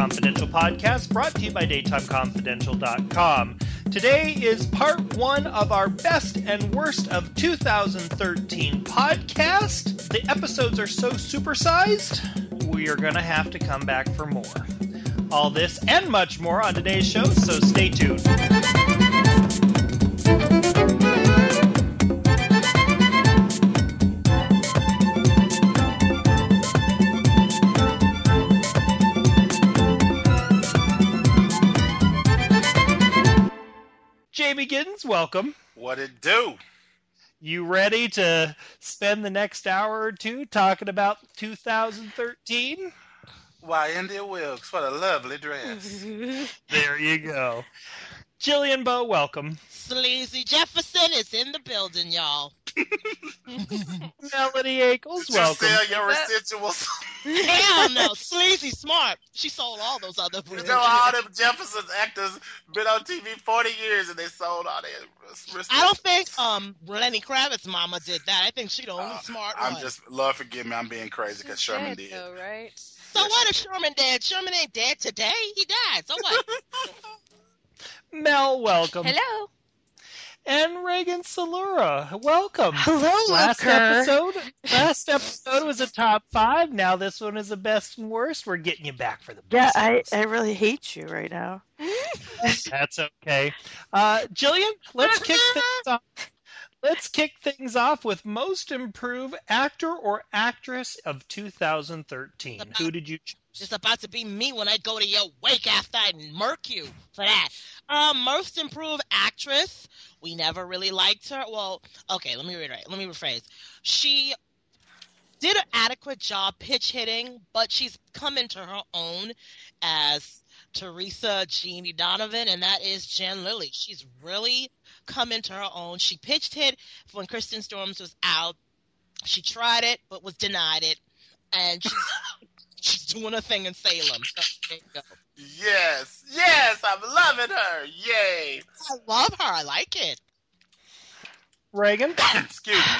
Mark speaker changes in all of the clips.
Speaker 1: Confidential podcast brought to you by DaytimeConfidential.com. Today is part one of our best and worst of 2013 podcast. The episodes are so supersized, we are going to have to come back for more. All this and much more on today's show, so stay tuned. Jamie Giddens, welcome.
Speaker 2: What it do?
Speaker 1: You ready to spend the next hour or two talking about 2013?
Speaker 2: Why, India Wilkes, what a lovely dress.
Speaker 1: There you go. Jillian Bowe, welcome.
Speaker 3: Sleazy Jefferson is in the building, y'all.
Speaker 1: Melody Ackles, welcome.
Speaker 2: You sell your residuals.
Speaker 3: Hell no, Sleazy smart. She sold all those other
Speaker 2: You know, all them Jefferson actors been on TV 40 years and they sold all their residuals.
Speaker 3: I don't think Lenny Kravitz's mama did that. I think she the only smart one.
Speaker 2: Lord forgive me, I'm being crazy because Sherman did.
Speaker 4: Though, right?
Speaker 3: So what if Sherman dead? Sherman ain't dead today. He died. So what?
Speaker 1: Mel, welcome.
Speaker 4: Hello.
Speaker 1: And Reagan Salura, welcome.
Speaker 4: Hello,
Speaker 1: Last episode was a top 5. Now this one is a best and worst. We're getting you back for the best.
Speaker 5: Yeah, I really hate you right now.
Speaker 1: That's okay. Jillian, let's kick things off with most improved actor or actress of 2013. Who did you choose?
Speaker 3: It's about to be me when I go to your wake after I murk you for that. Most improved actress. We never really liked her. Well, okay, let me rephrase. She did an adequate job pitch hitting, but she's come into her own as Teresa Jeannie Donovan, and that is Jen Lilly. She's really come into her own. She pitched hit when Kristen Storms was out. She tried it, but was denied it, and she's doing a thing in Salem. So there you go.
Speaker 2: Yes, I'm loving her. Yay.
Speaker 3: I love her. I like it.
Speaker 1: Reagan?
Speaker 2: Excuse me.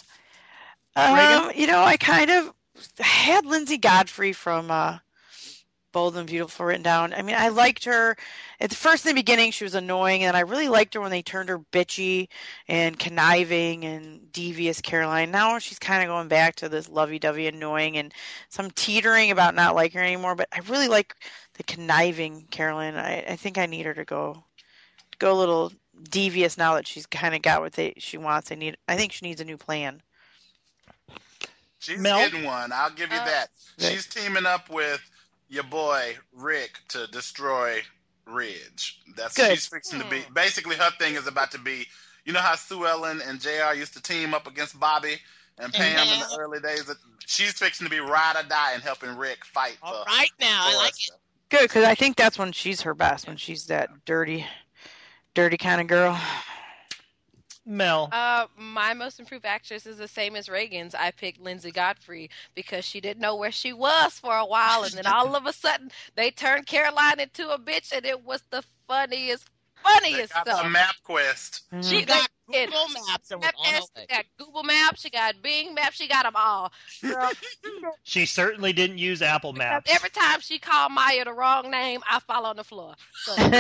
Speaker 5: I kind of had Lindsay Godfrey from Bold and Beautiful written down. I mean, I liked her. At first, in the beginning, she was annoying, and I really liked her when they turned her bitchy and conniving and devious Caroline. Now she's kind of going back to this lovey-dovey annoying, and some teetering about not liking her anymore, but I really like the conniving Caroline. I think I need her to go a little devious now that she's kind of got what she wants. I think she needs a new plan.
Speaker 2: She's
Speaker 1: Mel?
Speaker 2: getting one. I'll give you that. She's teaming up with your boy Rick to destroy Ridge. That's
Speaker 5: Good.
Speaker 2: She's fixing to be. Basically, her thing is about to be. You know how Sue Ellen and JR used to team up against Bobby and Pam in the early days? She's fixing to be ride or die and helping Rick fight.
Speaker 3: All right now, I like it.
Speaker 5: Good, because I think that's when she's her best, when she's that dirty kind of girl.
Speaker 1: Mel.
Speaker 4: My most improved actress is the same as Reagan's. I picked Lindsay Godfrey because she didn't know where she was for a while, and then all of a sudden they turned Caroline into a bitch, and it was the funniest
Speaker 2: got
Speaker 4: stuff.
Speaker 2: a map quest.
Speaker 4: She got Google Maps, and she got Google Maps, she got Bing Maps, she got them all. Girl,
Speaker 1: She certainly didn't use Apple Maps.
Speaker 4: every time she called Maya the wrong name, I fall on the floor. So,
Speaker 3: And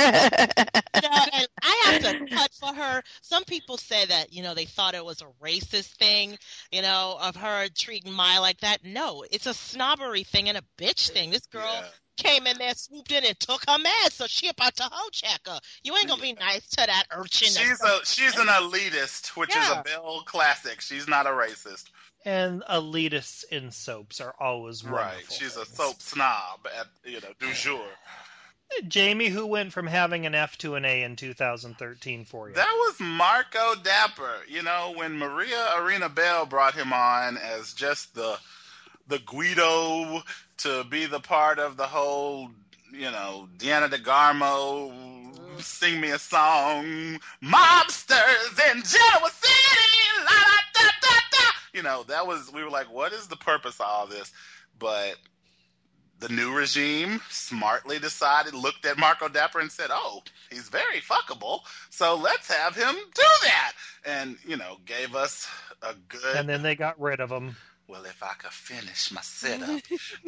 Speaker 3: I have to cut for her. Some people say that, they thought it was a racist thing, of her treating Maya like that. No, it's a snobbery thing and a bitch thing. This girl came in there, swooped in, and took her man, so she about to hoe check her. You ain't gonna be nice to that urchin.
Speaker 2: She's an elitist, which is a Belle classic. She's not a racist.
Speaker 1: And elitists in soaps are always wonderful.
Speaker 2: Right. She's a soap snob du jour.
Speaker 1: Jamie, who went from having an F to an A in 2013 for you?
Speaker 2: That was Marco Dapper. When Maria Arena Bell brought him on as just the Guido to be the part of the whole, Deanna DeGarmo, sing me a song, mobsters in Genoa City, la la da da da. We were like, what is the purpose of all this? But the new regime smartly looked at Marco Dapper and said, oh, he's very fuckable, so let's have him do that. And, gave us a good...
Speaker 1: And then they got rid of him.
Speaker 2: well, if I could finish my setup,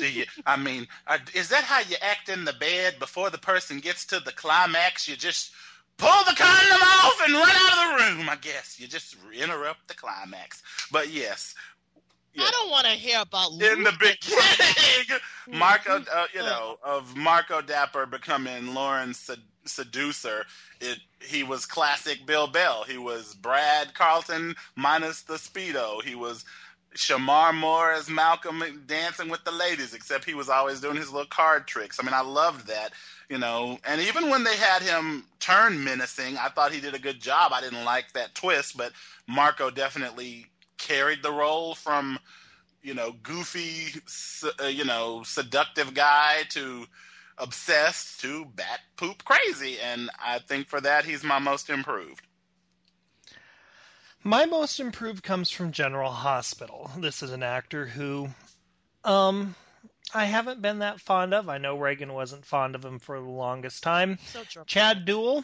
Speaker 2: is that how you act in the bed before the person gets to the climax? You just pull the condom off and run out of the room, I guess. You just interrupt the climax. But yes.
Speaker 3: I don't want to hear about
Speaker 2: in the beginning, Marco, of Marco Dapper becoming Lauren's seducer. He was classic Bill Bell. He was Brad Carlton minus the Speedo. He was Shamar Moore as Malcolm dancing with the ladies, except he was always doing his little card tricks. I mean, I loved that, and even when they had him turn menacing, I thought he did a good job. I didn't like that twist, but Marco definitely carried the role from, goofy, seductive guy to obsessed to bat poop crazy. And I think for that, he's my most improved.
Speaker 1: My most improved comes from General Hospital. This is an actor who I haven't been that fond of. I know Reagan wasn't fond of him for the longest time.
Speaker 3: So true.
Speaker 1: Chad Duell.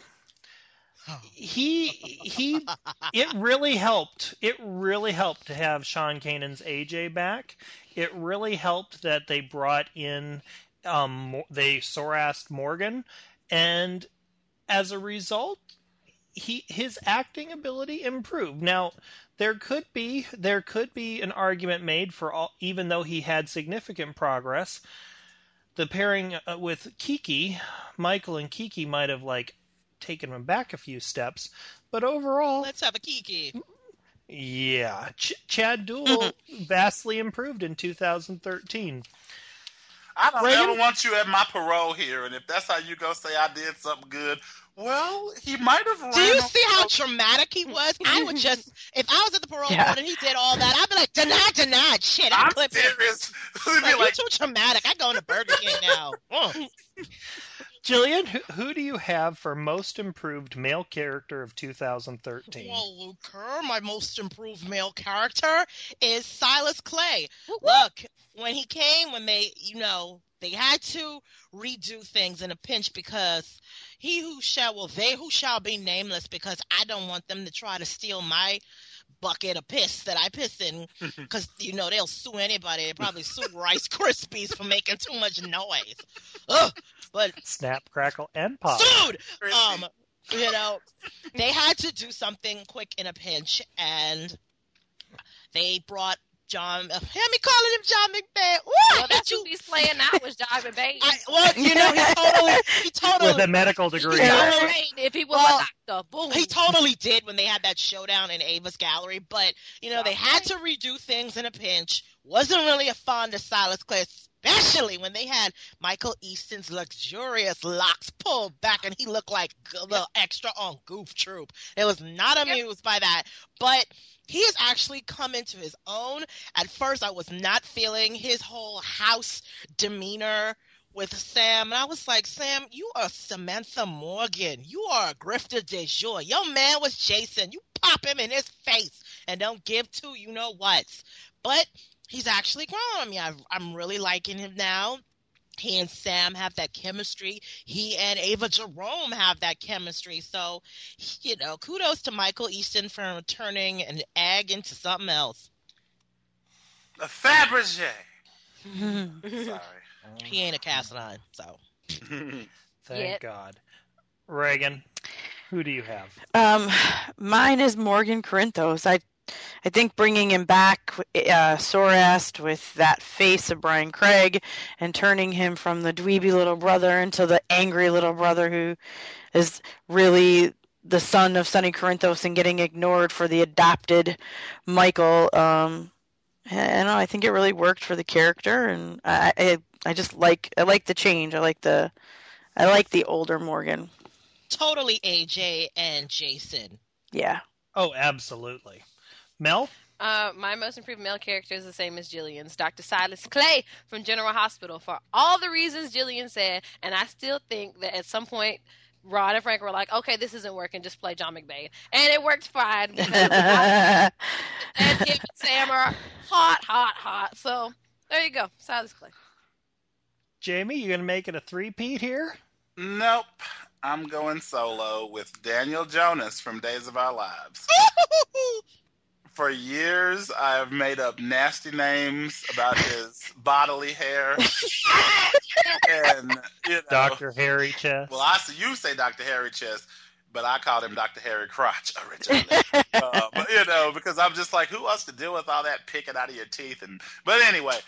Speaker 1: It really helped. It really helped to have Sean Kanan's AJ back. It really helped that they brought in, they Sorast Morgan, and as a result, his acting ability improved. Now, there could be an argument made for even though he had significant progress, the pairing with Kiki, Michael and Kiki might have taken him back a few steps, but overall,
Speaker 3: let's have a Kiki.
Speaker 1: Yeah, Chad Duell vastly improved in 2013.
Speaker 2: I don't ever want you at my parole hearing. If that's how you go say I did something good, well, he might have.
Speaker 3: Do you see how traumatic he was? I would just, if I was at the parole board and he did all that, I'd be like, denied. Shit,
Speaker 2: I'm serious.
Speaker 3: You're too traumatic. I go into Burger King now.
Speaker 1: Jillian, who do you have for most improved male character of 2013?
Speaker 3: Well, Luker, my most improved male character is Silas Clay. Look, when he came, when they had to redo things in a pinch because they who shall be nameless, because I don't want them to try to steal my bucket of piss that I piss in, because they'll sue anybody. They probably sue Rice Krispies for making too much noise. Ugh. But
Speaker 1: Snap, Crackle, and Pop.
Speaker 3: Dude, they had to do something quick in a pinch, and they brought John. Hear me calling him John McBain.
Speaker 4: Well, that's who he's playing now was John McBain.
Speaker 3: He totally
Speaker 1: with a medical degree.
Speaker 4: If he was a doctor, boom.
Speaker 3: He totally did when they had that showdown in Ava's gallery. But they had to redo things in a pinch. Wasn't really a fond of Silas Clay, especially when they had Michael Easton's luxurious locks pulled back and he looked like a little extra on Goof Troop. It was not amused by that. But he has actually come into his own. At first, I was not feeling his whole house demeanor with Sam. And I was like, Sam, you are Samantha Morgan. You are a grifter de jour. Your man was Jason. You pop him in his face and don't give two you-know-whats. But he's actually grown on me. I'm really liking him now. He and Sam have that chemistry. He and Ava Jerome have that chemistry. So, kudos to Michael Easton for turning an egg into something else.
Speaker 2: A Fabergé. Sorry.
Speaker 3: He ain't a cast iron, so.
Speaker 1: Thank God. Reagan, who do you have?
Speaker 5: Mine is Morgan Corinthos. I think bringing him back, Sorast, with that face of Brian Craig, and turning him from the dweeby little brother into the angry little brother who is really the son of Sonny Corinthos and getting ignored for the adopted Michael. I think it really worked for the character, and I just like the change. I like the older Morgan.
Speaker 3: Totally AJ and Jason.
Speaker 5: Yeah.
Speaker 1: Oh, absolutely. Mel?
Speaker 4: My most improved male character is the same as Jillian's, Dr. Silas Clay from General Hospital, for all the reasons Jillian said, and I still think that at some point Rod and Frank were like, okay, this isn't working, just play John McBain. And it worked fine. And him and Sam are hot. So, there you go, Silas Clay.
Speaker 1: Jamie, you going to make it a three-peat here?
Speaker 2: Nope. I'm going solo with Daniel Jonas from Days of Our Lives. for years, I've made up nasty names about his bodily hair. And,
Speaker 1: Dr. Hairy Chest.
Speaker 2: Well, you say Dr. Hairy Chest, but I called him Dr. Hairy Crotch originally. But, because I'm just like, who wants to deal with all that picking out of your teeth? But anyway,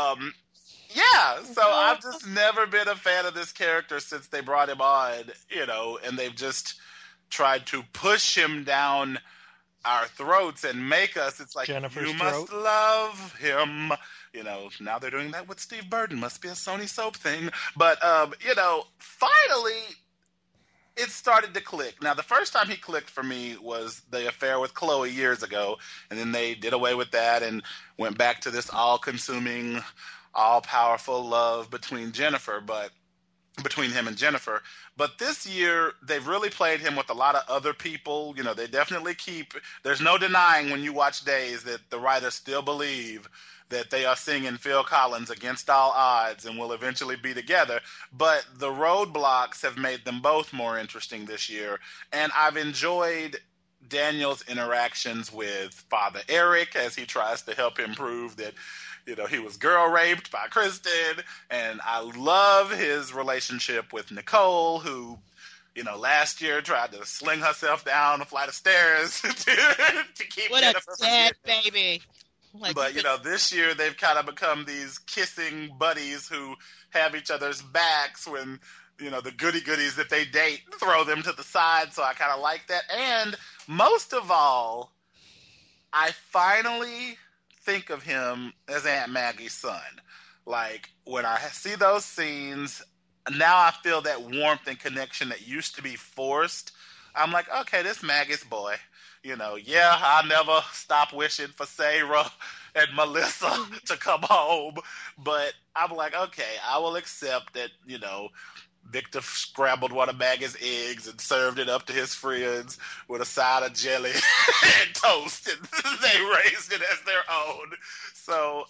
Speaker 2: so I've just never been a fan of this character since they brought him on, and they've just tried to push him down our throats and make us, it's like,
Speaker 1: Jennifer's
Speaker 2: you
Speaker 1: throat.
Speaker 2: must love him. Now they're doing that with Steve Burton. Must be a Sony soap thing. But, finally, it started to click. Now, the first time he clicked for me was the affair with Chloe years ago, and then they did away with that and went back to this all-consuming, all-powerful love between him and Jennifer. But this year, they've really played him with a lot of other people. They definitely there's no denying when you watch Days that the writers still believe that they are singing Phil Collins Against All Odds and will eventually be together. But the roadblocks have made them both more interesting this year. And I've enjoyed Daniel's interactions with Father Eric as he tries to help him prove that he was girl raped by Kristen. And I love his relationship with Nicole, who, last year tried to sling herself down a flight of stairs to keep
Speaker 3: What
Speaker 2: Jennifer
Speaker 3: a sad
Speaker 2: from
Speaker 3: baby.
Speaker 2: But, this year they've kind of become these kissing buddies who have each other's backs when, the goody-goodies that they date throw them to the side. So I kind of like that. And most of all, I finally think of him as Aunt Maggie's son. Like, when I see those scenes, now I feel that warmth and connection that used to be forced. I'm like, okay, this Maggie's boy. I never stop wishing for Sarah and Melissa to come home. But I'm like, okay, I will accept that, Victor scrambled one of Maggie's eggs and served it up to his friends with a side of jelly and toast, and they raised it as their own. So,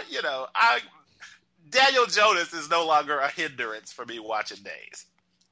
Speaker 2: Daniel Jonas is no longer a hindrance for me watching Days.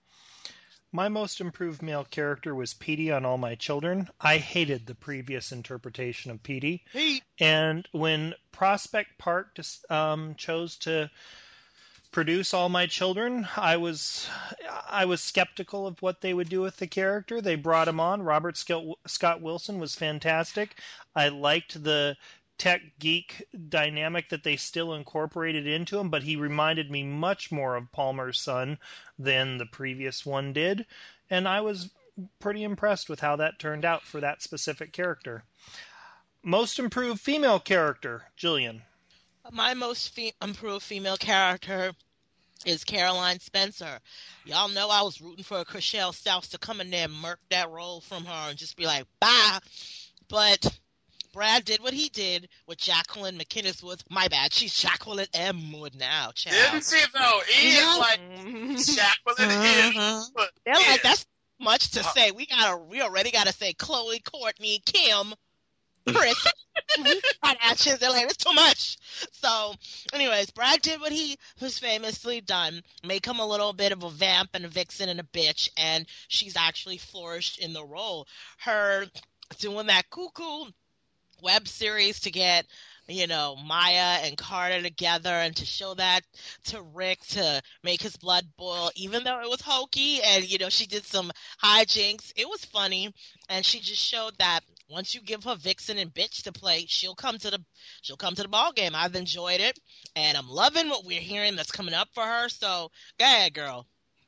Speaker 1: My most improved male character was Petey on All My Children. I hated the previous interpretation of Petey. And when Prospect Park chose to produce All My Children, I was skeptical of what they would do with the character. They brought him on. Robert Scott Wilson was fantastic. I liked the tech geek dynamic that they still incorporated into him, but he reminded me much more of Palmer's son than the previous one did, and I was pretty impressed with how that turned out for that specific character. Most improved female character, Jillian.
Speaker 3: My most improved female character is Caroline Spencer. Y'all know I was rooting for Chriselle Stouts to come in there and murk that role from her and just be like, bye. But Brad did what he did with Jacqueline McInnes Wood. My bad, she's Jacqueline M. Wood now. Child.
Speaker 2: Didn't she though? He is like Jacqueline M. Wood.
Speaker 3: They're like, that's much to say. We already gotta say Chloe, Courtney, Kim, Chris. Actions. They're like, it's too much. So, anyways, Brad did what he was famously done. Make him a little bit of a vamp and a vixen and a bitch, and she's actually flourished in the role. Her doing that cuckoo web series to get, Maya and Carter together and to show that to Rick to make his blood boil, even though it was hokey and, she did some hijinks. It was funny. And she just showed that once you give her vixen and bitch to play, she'll come to the ball game. I've enjoyed it and I'm loving what we're hearing that's coming up for her. So go ahead, girl.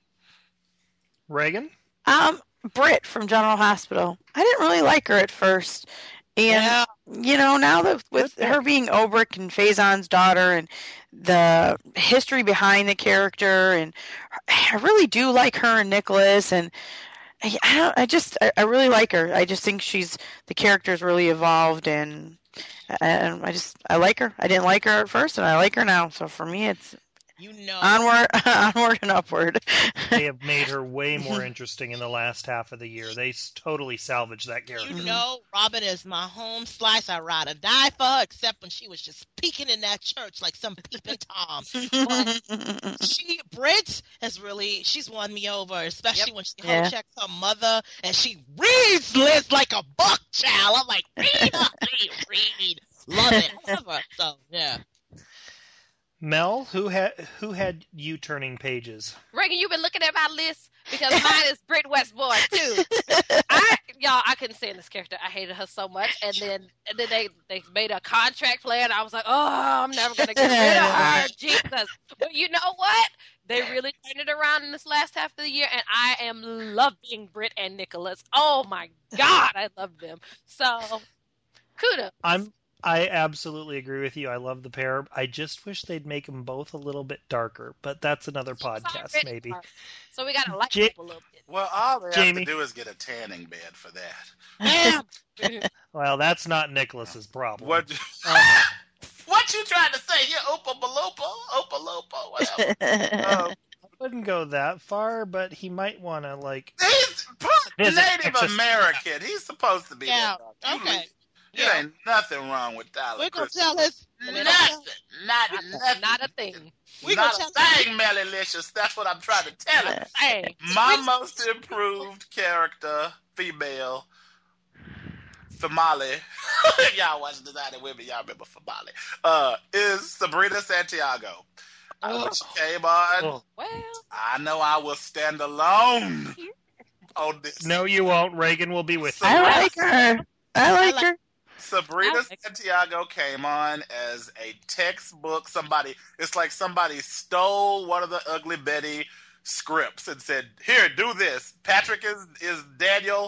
Speaker 1: Reagan?
Speaker 5: Britt from General Hospital. I didn't really like her at first. And, now that with her being Obrick and Faison's daughter and the history behind the character, and I really do like her and Nicholas, and I really like her. I just think the character's really evolved, and I like her. I didn't like her at first, and I like her now. So for me,
Speaker 3: You know,
Speaker 5: onward and upward.
Speaker 1: They have made her way more interesting in the last half of the year. They totally salvaged that character.
Speaker 3: you know, Robin is my home slice. I ride or die for her, except when she was just peeking in that church like some peeping Tom. Brit has really, she's won me over, especially when she
Speaker 5: Yeah.
Speaker 3: checks her mother and she reads Liz like a book, child. I'm like, read her, read. Love it. I love her. So, yeah.
Speaker 1: Mel, who had you turning pages?
Speaker 4: Reagan, you've been looking at my list because mine is Britt Westmore too. I couldn't stand this character. I hated her so much, and then they made a contract plan. I was like, oh, I'm never gonna get rid of her, Jesus. But you know what? They really turned it around in this last half of the year, and I am loving Britt and Nicholas. Oh my God, I love them. So, kudos.
Speaker 1: I absolutely agree with you. I love the pair. I just wish they'd make them both a little bit darker, but that's another podcast, maybe.
Speaker 4: So we gotta like them a little bit.
Speaker 2: Well, all they have
Speaker 1: Jamie.
Speaker 2: to do is get a tanning bed for that.
Speaker 1: Well, that's not Nicholas's problem.
Speaker 2: What you trying to say? You Opa Baloopa, whatever.
Speaker 1: I wouldn't go that far, but he might want to, like...
Speaker 2: He's
Speaker 1: Visit
Speaker 2: Native
Speaker 1: Texas.
Speaker 2: American. He's supposed to be
Speaker 3: Yeah,
Speaker 2: that.
Speaker 3: okay.
Speaker 2: There ain't nothing wrong with Tyler
Speaker 3: We're going to
Speaker 2: Christmas.
Speaker 3: tell us.
Speaker 2: Nothing. Nothing.
Speaker 4: Not a thing.
Speaker 3: We
Speaker 2: Not
Speaker 3: gonna
Speaker 2: a
Speaker 3: tell
Speaker 2: thing, Melly-licious. That's what I'm trying to tell you.
Speaker 4: Hey,
Speaker 2: My most improved character, female, Famale. Y'all watch Designing Women, y'all remember Famale. Is Sabrina Santiago. When she came on,
Speaker 1: Oh,
Speaker 4: well,
Speaker 2: I know I will stand alone on this.
Speaker 1: no, you won't. Reagan will be with you.
Speaker 5: I like her. I like her.
Speaker 2: Sabrina
Speaker 4: I like-
Speaker 2: Santiago came on as a textbook. It's like somebody stole one of the Ugly Betty scripts and said, "Here, do this." Patrick is Daniel,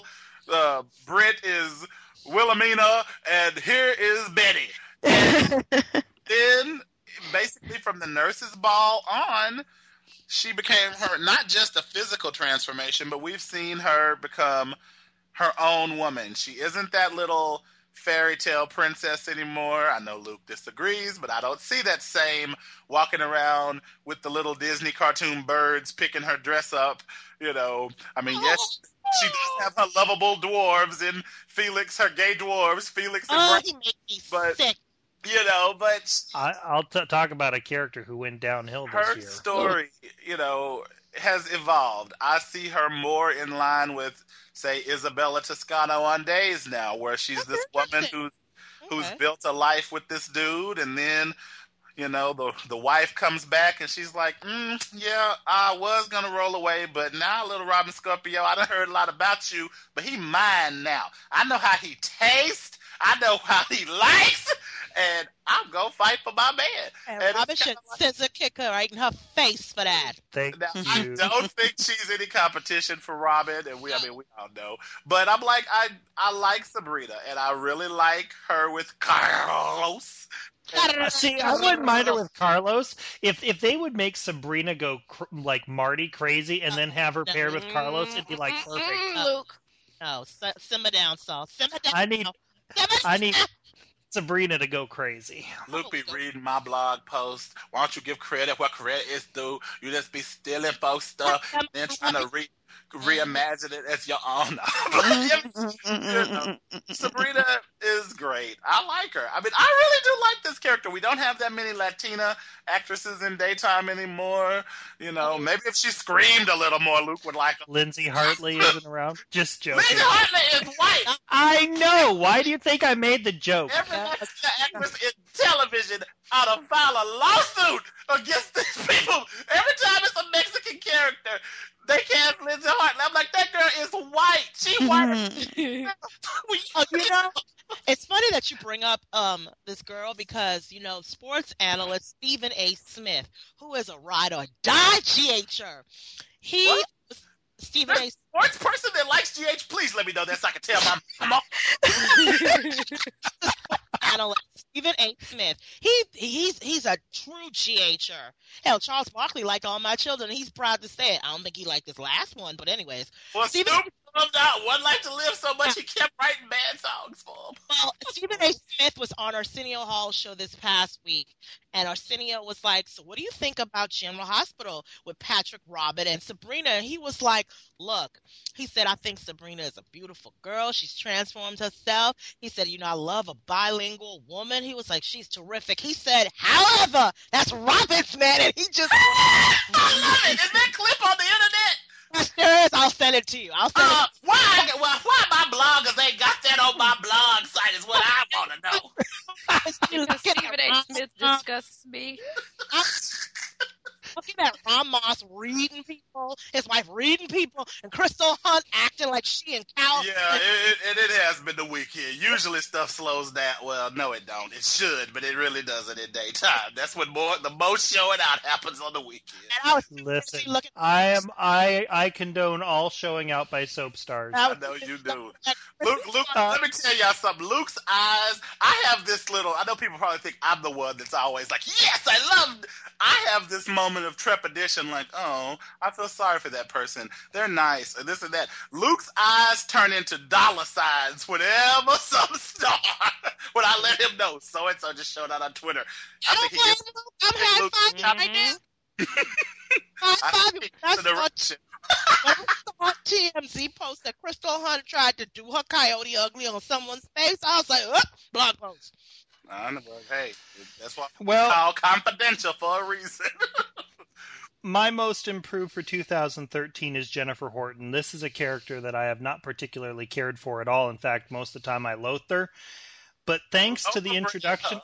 Speaker 2: Britt is Wilhelmina, and here is Betty. And then, basically, from the nurse's ball on, she became her not just a physical transformation, but we've seen her become her own woman. She isn't that little fairy tale princess anymore. I know Luke disagrees, but I don't see that same walking around with the little Disney cartoon birds picking her dress up. You know, I mean, yes, she does have her lovable dwarves and Felix, her gay dwarves, Felix and
Speaker 3: Oh,
Speaker 2: Brian,
Speaker 3: he makes me
Speaker 2: but
Speaker 3: sick.
Speaker 2: you know, but
Speaker 1: I'll talk about a character who went downhill
Speaker 2: her
Speaker 1: this year.
Speaker 2: story, you know, has evolved. I see her more in line with, say, Isabella Toscano on Days now, where she's this woman who's
Speaker 3: Okay.
Speaker 2: built a life with this dude, and then, you know, the wife comes back and she's like, yeah, I was gonna roll away, but now, little Robin Scorpio, I done heard a lot about you, but he mine now. I know how he tastes. I know how he likes, and I'm gonna fight for my man.
Speaker 3: And
Speaker 2: And
Speaker 3: Robin
Speaker 2: it's
Speaker 3: should
Speaker 2: kinda like-
Speaker 3: scissor kick her right in her face for that.
Speaker 1: Thank
Speaker 2: Now, I
Speaker 1: you.
Speaker 2: don't think she's any competition for Robin, and we all know. But I'm like, I like Sabrina, and I really like her with Carlos.
Speaker 1: See, I wouldn't mind her with Carlos if they would make Sabrina go like Marty crazy and then have her paired with Carlos. It'd be like perfect.
Speaker 4: Luke.
Speaker 3: No, simmer down, Saul. Simmer down.
Speaker 1: I need
Speaker 3: Simmer
Speaker 1: I need Sabrina to go crazy.
Speaker 2: Luke be reading my blog post. Why don't you give credit where credit is due? You just be stealing folks' stuff, then trying to reimagine it as your own. You know, Sabrina is great. I like her. I mean, I really do like this character. We don't have that many Latina actresses in daytime anymore. You know, maybe if she screamed a little more, Luke would like her.
Speaker 1: Lindsay Hartley isn't around. Just joking.
Speaker 2: Lady Hartley is white.
Speaker 1: I know. Why do you think I made the joke?
Speaker 2: Every Latina actress in television ought to file a lawsuit against these people. Every time it's a Mexican character, they cast Lindsay Hartley. I'm like, that girl is white. She white.
Speaker 3: Oh, you know, it's funny that you bring up this girl because, you know, sports analyst Stephen A. Smith, who is a ride or die GHer. He
Speaker 2: What?
Speaker 3: Stephen A.
Speaker 2: Sports person that likes GH, please let me know that so I can tell my mom.
Speaker 3: analyst Stephen A. Smith. He's a true GHer. Hell, Charles Barkley liked All My Children. He's proud to say it. I don't think he liked this last one, but anyways.
Speaker 2: Well,
Speaker 3: Stephen-
Speaker 2: Snoop loved out One Life to Live so much he kept writing bad songs for him.
Speaker 3: Well, Stephen A. Smith was on Arsenio Hall's show this past week, and Arsenio was like, so what do you think about General Hospital with Patrick Robin and Sabrina? And he was like, look, he said, I think Sabrina is a beautiful girl. She's transformed herself. He said, I love a bilingual woman. He was like, she's terrific. He said, however, that's Robin's man, and he just...
Speaker 2: I love it. Is that clip on the internet?
Speaker 3: Yes, there is. I'll send it to you.
Speaker 2: Why my bloggers ain't got that on my blog site is what I want to know.
Speaker 4: Because Stephen A. Smith disgusts me.
Speaker 3: Looking at Ron Moss reading people, his wife reading people, and Crystal Hunt acting like she and Cal.
Speaker 2: Yeah, it has been the weekend. Usually stuff slows down. Well, no, it don't. It should, but it really doesn't in daytime. That's when the most showing out happens on the weekend.
Speaker 3: And I was
Speaker 1: Listen,
Speaker 3: looking.
Speaker 1: I condone all showing out by soap stars.
Speaker 2: I know you do. Luke, let me tell y'all something. Luke's eyes, I have this little, I know people probably think I'm the one that's always like, yes, I have this moment of trepidation, like, oh, I feel sorry for that person. They're nice, and this and that. Luke's eyes turn into dollar signs whenever some star, when I let him know, so-and-so just showed out on Twitter.
Speaker 3: I'm high-fiving right now. High-fiving. I saw TMZ post that Crystal Hunt tried to do her coyote ugly on someone's face. I was like, blog post.
Speaker 2: I know, hey, that's what we
Speaker 1: Well,
Speaker 2: call confidential for a reason.
Speaker 1: my most improved for 2013 is Jennifer Horton. This is a character that I have not particularly cared for at all. In fact, most of the time I loathed her. But thanks to the introduction...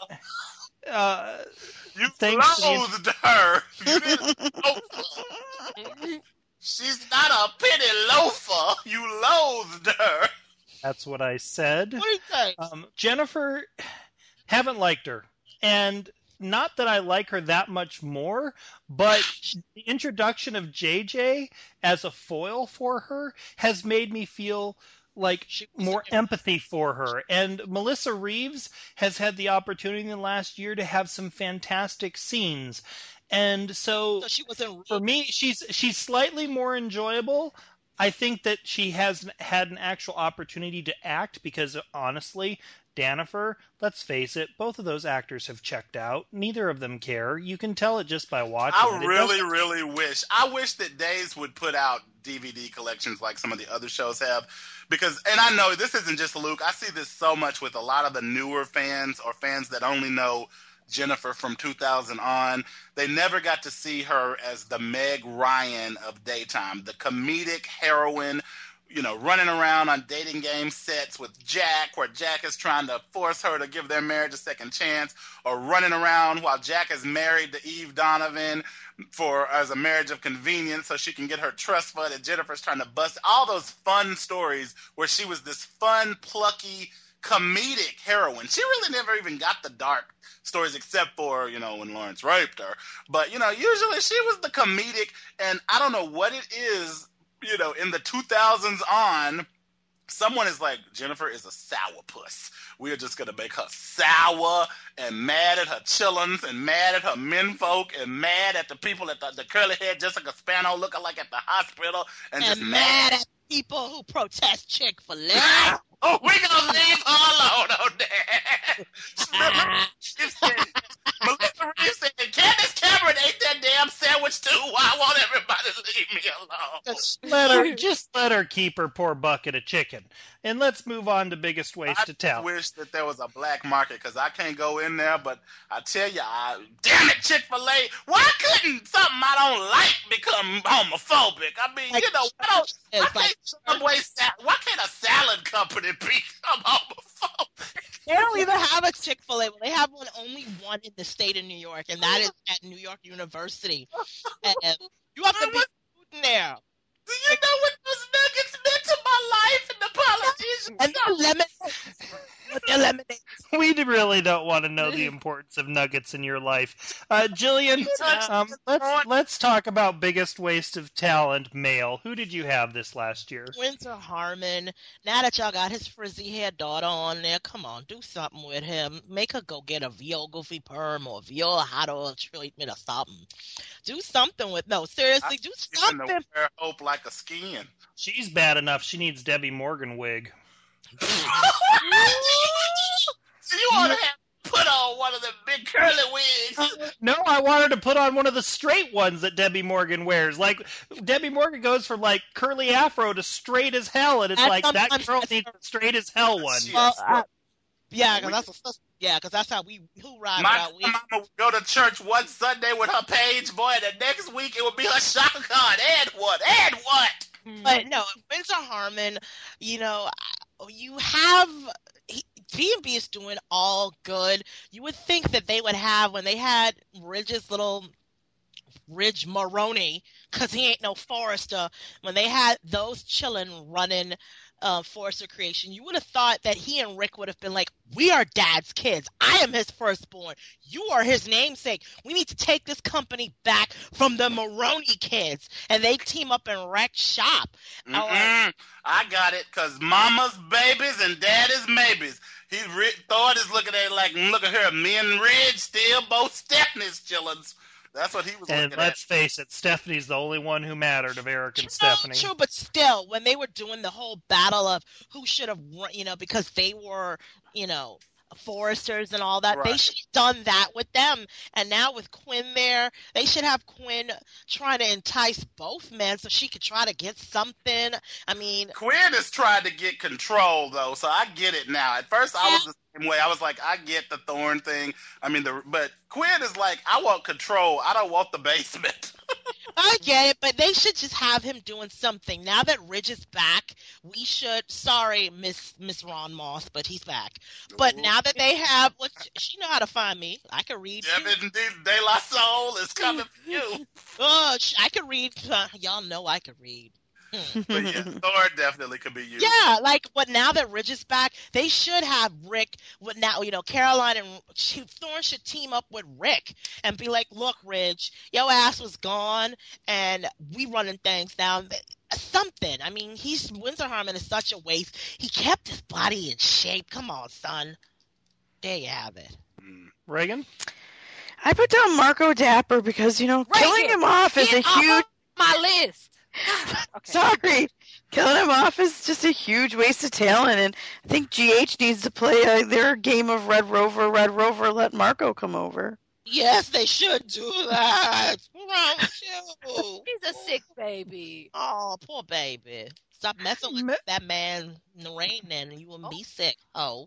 Speaker 2: You
Speaker 1: thanks to
Speaker 2: loathed her. You didn't loathe her. She's not a penny loafer. You loathed her.
Speaker 1: That's what I said.
Speaker 3: What do you think?
Speaker 1: Jennifer, haven't liked her. And not that I like her that much more, but the introduction of JJ as a foil for her has made me feel like more empathy for her. And Melissa Reeves has had the opportunity in the last year to have some fantastic scenes. And so
Speaker 3: she was
Speaker 1: for me, she's slightly more enjoyable. I think that she has had an actual opportunity to act because, honestly, Danifer, let's face it, both of those actors have checked out. Neither of them care. You can tell it just by watching it.
Speaker 2: Really wish. I wish that Days would put out DVD collections like some of the other shows have. Because, and I know this isn't just Luke, I see this so much with a lot of the newer fans or fans that only know Jennifer from 2000 on. They never got to see her as the Meg Ryan of daytime, the comedic heroine, running around on dating game sets with Jack, where Jack is trying to force her to give their marriage a second chance, or running around while Jack is married to Eve Donovan as a marriage of convenience so she can get her trust fund, and Jennifer's trying to bust all those fun stories where she was this fun, plucky, comedic heroine. She really never even got the dark stories except for, when Lawrence raped her. But, usually she was the comedic, and I don't know what it is, in the 2000s on, someone is like, Jennifer is a sourpuss. We are just going to make her sour and mad at her chillins and mad at her menfolk and mad at the people at the curly-haired Jessica Spano lookalike at the hospital and just
Speaker 3: mad at people who protest Chick-fil-A.
Speaker 2: Oh, we're going to leave her alone on that. Melissa Reeves said, Candace Cameron ate that damn sandwich too. Why won't everybody leave me alone?
Speaker 1: Just let her keep her poor bucket of chicken. And let's move on to biggest ways to tell.
Speaker 2: I wish that there was a black market because I can't go in there, but I tell you, damn it, Chick-fil-A, why couldn't something I don't like become homophobic? I mean, why can't a salad company become homophobic?
Speaker 3: They don't even have a Chick-fil-A. Well, they have only one in the state of New York, and that is at New York University. And you have to be in there.
Speaker 2: Do you know what those nuggets meant to my life and the politicians?
Speaker 3: And their lemonade.
Speaker 1: We really don't want to know the importance of nuggets in your life. Jillian, let's talk about biggest waste of talent male. Who did you have this last year?
Speaker 3: Winter Harmon. Now that y'all got his frizzy haired daughter on there, come on, do something with him. Make her go get a VO Goofy perm or VO hot oil treatment or something. Do something with seriously, do something.
Speaker 2: Wear hope like a skin.
Speaker 1: She's bad enough. She needs Debbie Morgan wig.
Speaker 2: So you want to have put on one of the big curly wigs?
Speaker 1: No, I want her to put on one of the straight ones that Debbie Morgan wears. Like, Debbie Morgan goes from, like, curly afro to straight as hell, and it's like, that girl needs a straight as hell one.
Speaker 3: Yeah, because that's how we hoorah.
Speaker 2: My mama would go to church one Sunday with her page boy, and the next week it would be her shotgun. And what?
Speaker 3: But no, Winter Harmon, you have B&B is doing all good. You would think that they would have, when they had Ridge Maroney, because he ain't no Forrester, when they had those chillin' running Forrester Creation, you would have thought that he and Rick would have been like, we are Dad's kids. I am his firstborn. You are his namesake. We need to take this company back from the Maroney kids. And they team up and wreck shop.
Speaker 2: I got it, because mama's babies and daddy's maybes. Thor is looking at it like, look at her, me and Ridge still both Stephanie's chillins. That's what he was looking at.
Speaker 1: And let's face it, Stephanie's the only one who mattered of Eric and Stephanie.
Speaker 3: True, but still, when they were doing the whole battle of who should have, because they were, Foresters and all that, right. They should have done that with them. And now with Quinn there, they should have Quinn trying to entice both men so she could try to get something. I mean,
Speaker 2: Quinn is trying to get control, though, so I get it now. At first, I was the same way. I was like, I get the Thorne thing. I mean, but Quinn is like, I want control. I don't want the basement.
Speaker 3: I get it, but they should just have him doing something. Now that Ridge is back, we should. Sorry, Miss Ron Moss, but he's back. But now that they have, she know how to find me. I can read.
Speaker 2: Devin De La Soul is coming for you.
Speaker 3: I can read. Y'all know I can read.
Speaker 2: But yeah, Thor definitely could be used.
Speaker 3: Yeah, but now that Ridge is back, they should have Rick. Now, Caroline and Thorne should team up with Rick and be like, look, Ridge, your ass was gone and we running things down. Something. I mean, Winter Harmon is such a waste. He kept his body in shape. Come on, son. There you have it.
Speaker 1: Reagan?
Speaker 5: I put down Marco Dapper because, killing him off is a huge...
Speaker 4: my list.
Speaker 5: Okay. Sorry. Killing him off is just a huge waste of talent, and I think GH needs to play their game of Red Rover, let Marco come over.
Speaker 3: Yes, they should do that. What's wrong with you?
Speaker 4: He's a sick baby.
Speaker 3: Oh, poor baby. Stop messing with that man Narain and you will be sick. Oh.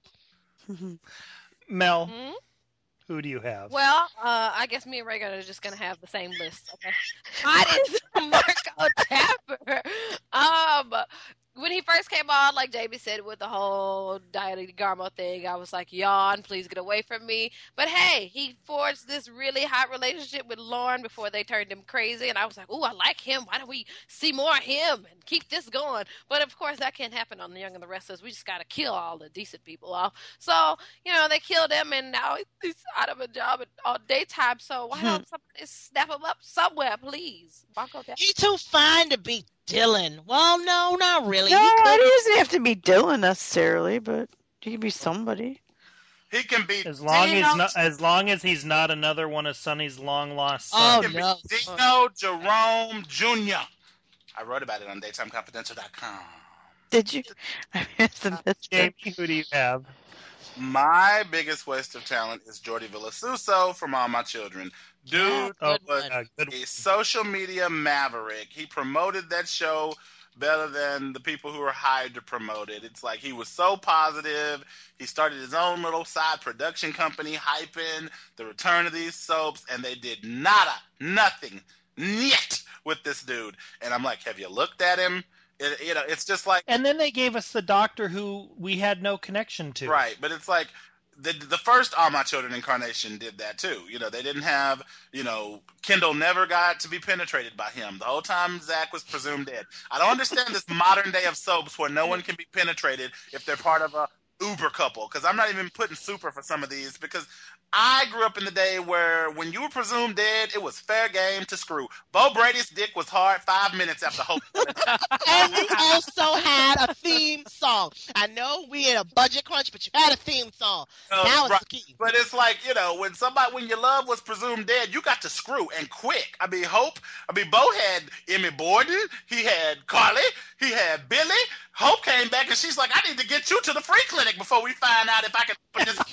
Speaker 1: Mel. Who do you have?
Speaker 4: Well, I guess me and Reagan are just going to have the same list. Okay. Mine is Marco Dapper. When he first came on, like JB said, with the whole Diana Garmo thing, I was like, yawn, please get away from me. But hey, he forged this really hot relationship with Lauren before they turned him crazy. And I was like, ooh, I like him. Why don't we see more of him and keep this going? But of course, that can't happen on The Young and the Restless. We just got to kill all the decent people off. So, they killed him and now he's out of a job all daytime. So why don't somebody snap him up somewhere, please? Marco Dapper.
Speaker 3: He's too fine to be Dylan. Well, no, not really.
Speaker 5: No, it doesn't have to be Dylan necessarily, but he can be somebody.
Speaker 2: He can be
Speaker 1: as long as he's not another one of Sonny's long lost
Speaker 3: sons.
Speaker 2: Oh no, Dino Jerome Jr. I wrote about it on DaytimeConfidential.com.
Speaker 5: Did you?
Speaker 1: Jamie, who do you have?
Speaker 2: My biggest waste of talent is Jordi Villasuso from All My Children. Dude was a social media maverick. He promoted that show better than the people who were hired to promote it. It's like he was so positive. He started his own little side production company, hyping the return of these soaps, and they did nothing yet with this dude. And I'm like, have you looked at him? It's just like... And
Speaker 1: then they gave us the doctor who we had no connection to.
Speaker 2: Right, but it's like... The first All My Children incarnation did that too. They didn't have, Kendall never got to be penetrated by him. The whole time Zach was presumed dead. I don't understand this modern day of soaps where no one can be penetrated if they're part of a uber couple, because I'm not even putting super for some of these, because I grew up in the day where when you were presumed dead, it was fair game to screw. Bo Brady's dick was hard 5 minutes after Hope.
Speaker 3: And you also had a theme song. I know we in a budget crunch, but you had a theme song. That was
Speaker 2: Right.
Speaker 3: the key.
Speaker 2: But it's like, when your love was presumed dead, you got to screw, and quick. Bo had Emmy Borden, he had Carly, he had Billy. Hope came back and she's like, I need to get you to the free clinic before we find out if I can put this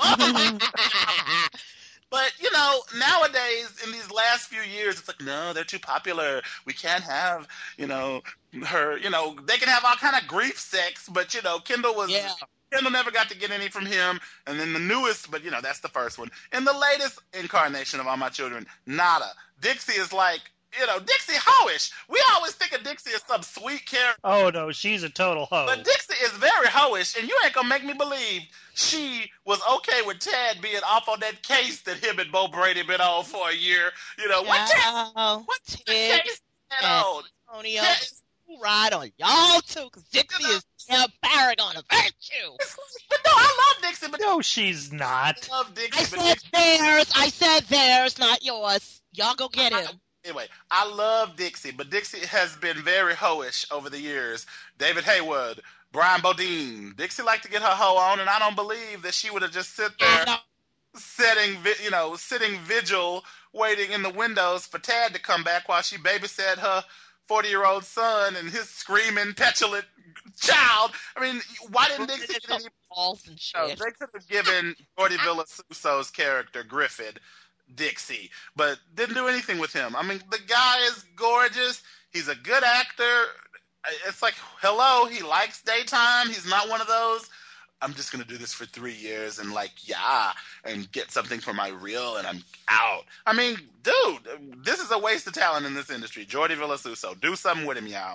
Speaker 2: But, nowadays, in these last few years, it's like, no, they're too popular. We can't have, her, they can have all kind of grief sex, but, Kendall never got to get any from him. And then the newest, but, that's the first one. And the latest incarnation of All My Children, nada. Dixie is like, Dixie hoish. We always think of Dixie as some sweet character.
Speaker 1: Oh, no, she's a total hoe.
Speaker 2: But Dixie is very hoish, and you ain't gonna make me believe she was okay with Ted being off on that case that him and Bo Brady been on for a year. What
Speaker 3: Ted
Speaker 2: case that on?
Speaker 3: Antonio, ride on y'all too, because Dixie is a paragon of virtue.
Speaker 2: But no, I love Dixie. But
Speaker 1: no, she's not.
Speaker 2: I love Dixie.
Speaker 3: I said theirs, not yours. Y'all go get him.
Speaker 2: Anyway, I love Dixie, but Dixie has been very hoish over the years. David Haywood, Brian Bodine. Dixie liked to get her hoe on, and I don't believe that she would have just sit there sitting vigil, waiting in the windows for Tad to come back while she babysat her 40-year-old son and his screaming, petulant child. I mean, why didn't Dixie get any balls and shit? They could have given Jordi Villasuso's character, Griffith, Dixie, but didn't do anything with him. I mean, the guy is gorgeous. He's a good actor. It's like, hello, he likes daytime. He's not one of those, I'm just going to do this for 3 years and and get something for my reel and I'm out. I mean, dude, this is a waste of talent in this industry. Jordi Villasuso, do something with him, y'all.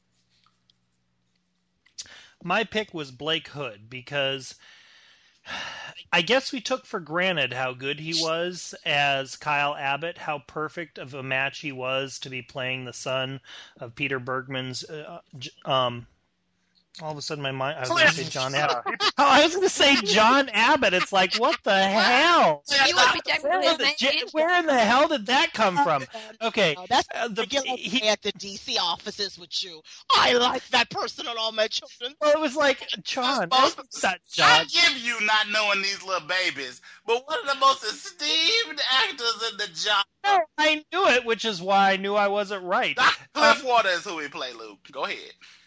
Speaker 1: My pick was Blake Hood because I guess we took for granted how good he was as Kyle Abbott, how perfect of a match he was to be playing the son of Peter Bergman's. All of a sudden, my mind. I was going to say John Abbott. I was going to say John Abbott. It's like, what the hell? Where in the hell did that come from? Okay,
Speaker 3: that's at the DC offices with you. I like that person on All My Children.
Speaker 1: Well, it was like John.
Speaker 2: I give you not knowing these little babies, but one of the most esteemed actors in the job.
Speaker 1: No, I knew it, which is why I knew I wasn't right.
Speaker 2: Cliff Water is who he played, Luke. Go ahead.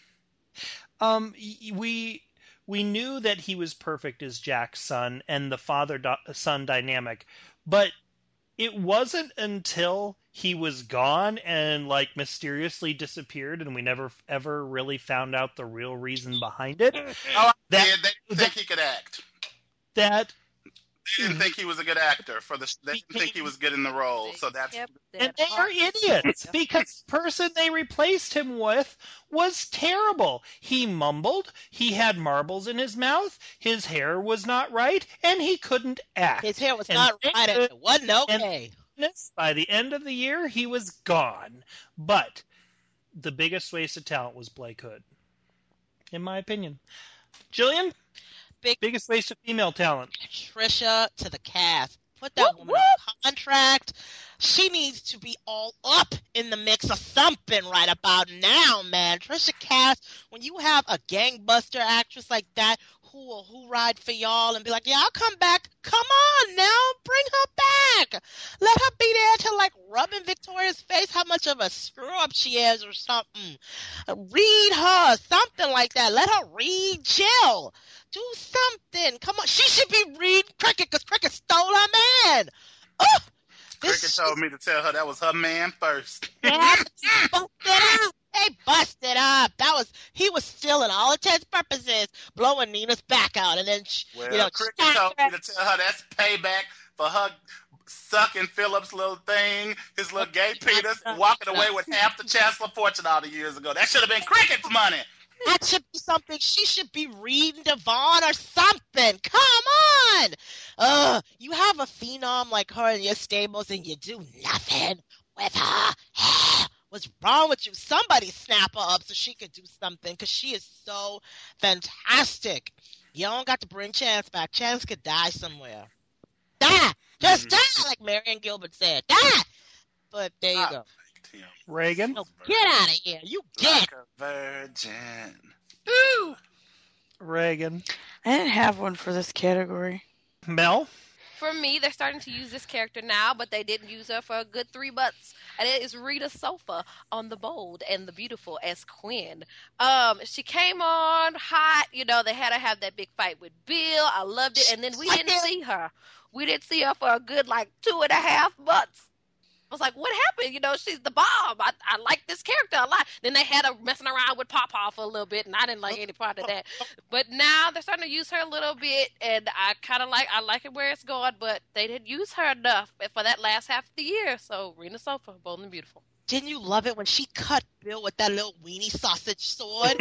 Speaker 1: We knew that he was perfect as Jack's son and the father-son dynamic, but it wasn't until he was gone and mysteriously disappeared, and we never ever really found out the real reason behind it.
Speaker 2: They didn't think he could act. They didn't think he was a good actor they didn't think he was good in the role. So that's
Speaker 1: and they are idiots because the person they replaced him with was terrible. He mumbled, he had marbles in his mouth, his hair was not right, and he couldn't act.
Speaker 3: His hair was not right, and it wasn't okay.
Speaker 1: By the end of the year, he was gone. But the biggest waste of talent was Blake Hood, in my opinion. Jillian? Biggest waste of female talent.
Speaker 3: Trisha to the cast. Put that woman on contract. She needs to be all up in the mix of something right about now, man. Trisha Cass, when you have a gangbuster actress like that who ride for y'all and be like, yeah, I'll come back. Come on now, bring her back. Let her be there to rubbing Victoria's face how much of a screw up she is or something. Read her, something like that. Let her read Jill. Do something. Come on. She should be reading Cricket because Cricket stole her man.
Speaker 2: Cricket told me to tell her that was her man first.
Speaker 3: They busted up. He was still, in all intents and purposes, blowing Nina's back out, and then
Speaker 2: Cricket told me to tell her that's payback for her sucking Philip's little thing, his little gay penis, walking away with half the Chancellor fortune all the years ago. That should have been Cricket's money.
Speaker 3: That should be something. She should be reading Devon or something. Come on. You have a phenom like her in your stables and you do nothing with her. What's wrong with you? Somebody snap her up so she could do something because she is so fantastic. You don't got to bring Chance back. Chance could die somewhere. Die! Just die, like Marion Gilbert said. Die! But there you go.
Speaker 2: Tim.
Speaker 1: Reagan?
Speaker 3: No, get out of here. You get.
Speaker 2: Like a virgin.
Speaker 3: Ooh.
Speaker 1: Reagan.
Speaker 5: I didn't have one for this category.
Speaker 1: Mel?
Speaker 4: For me, they're starting to use this character now, but they didn't use her for a good 3 months. And it is Rita Sofa on The Bold and the Beautiful as Quinn. She came on hot. You know, they had to have that big fight with Bill. I loved it. And then we didn't see her. We didn't see her for a good, 2.5 months. I was like, what happened? You know, she's the bomb. I like this character a lot. Then they had her messing around with Pawpaw for a little bit, and I didn't like any part of that. But now they're starting to use her a little bit, and I like it where it's going, but they didn't use her enough for that last half of the year. So, Rita Sofa, Bold and Beautiful.
Speaker 3: Didn't you love it when she cut Bill with that little weenie sausage sword?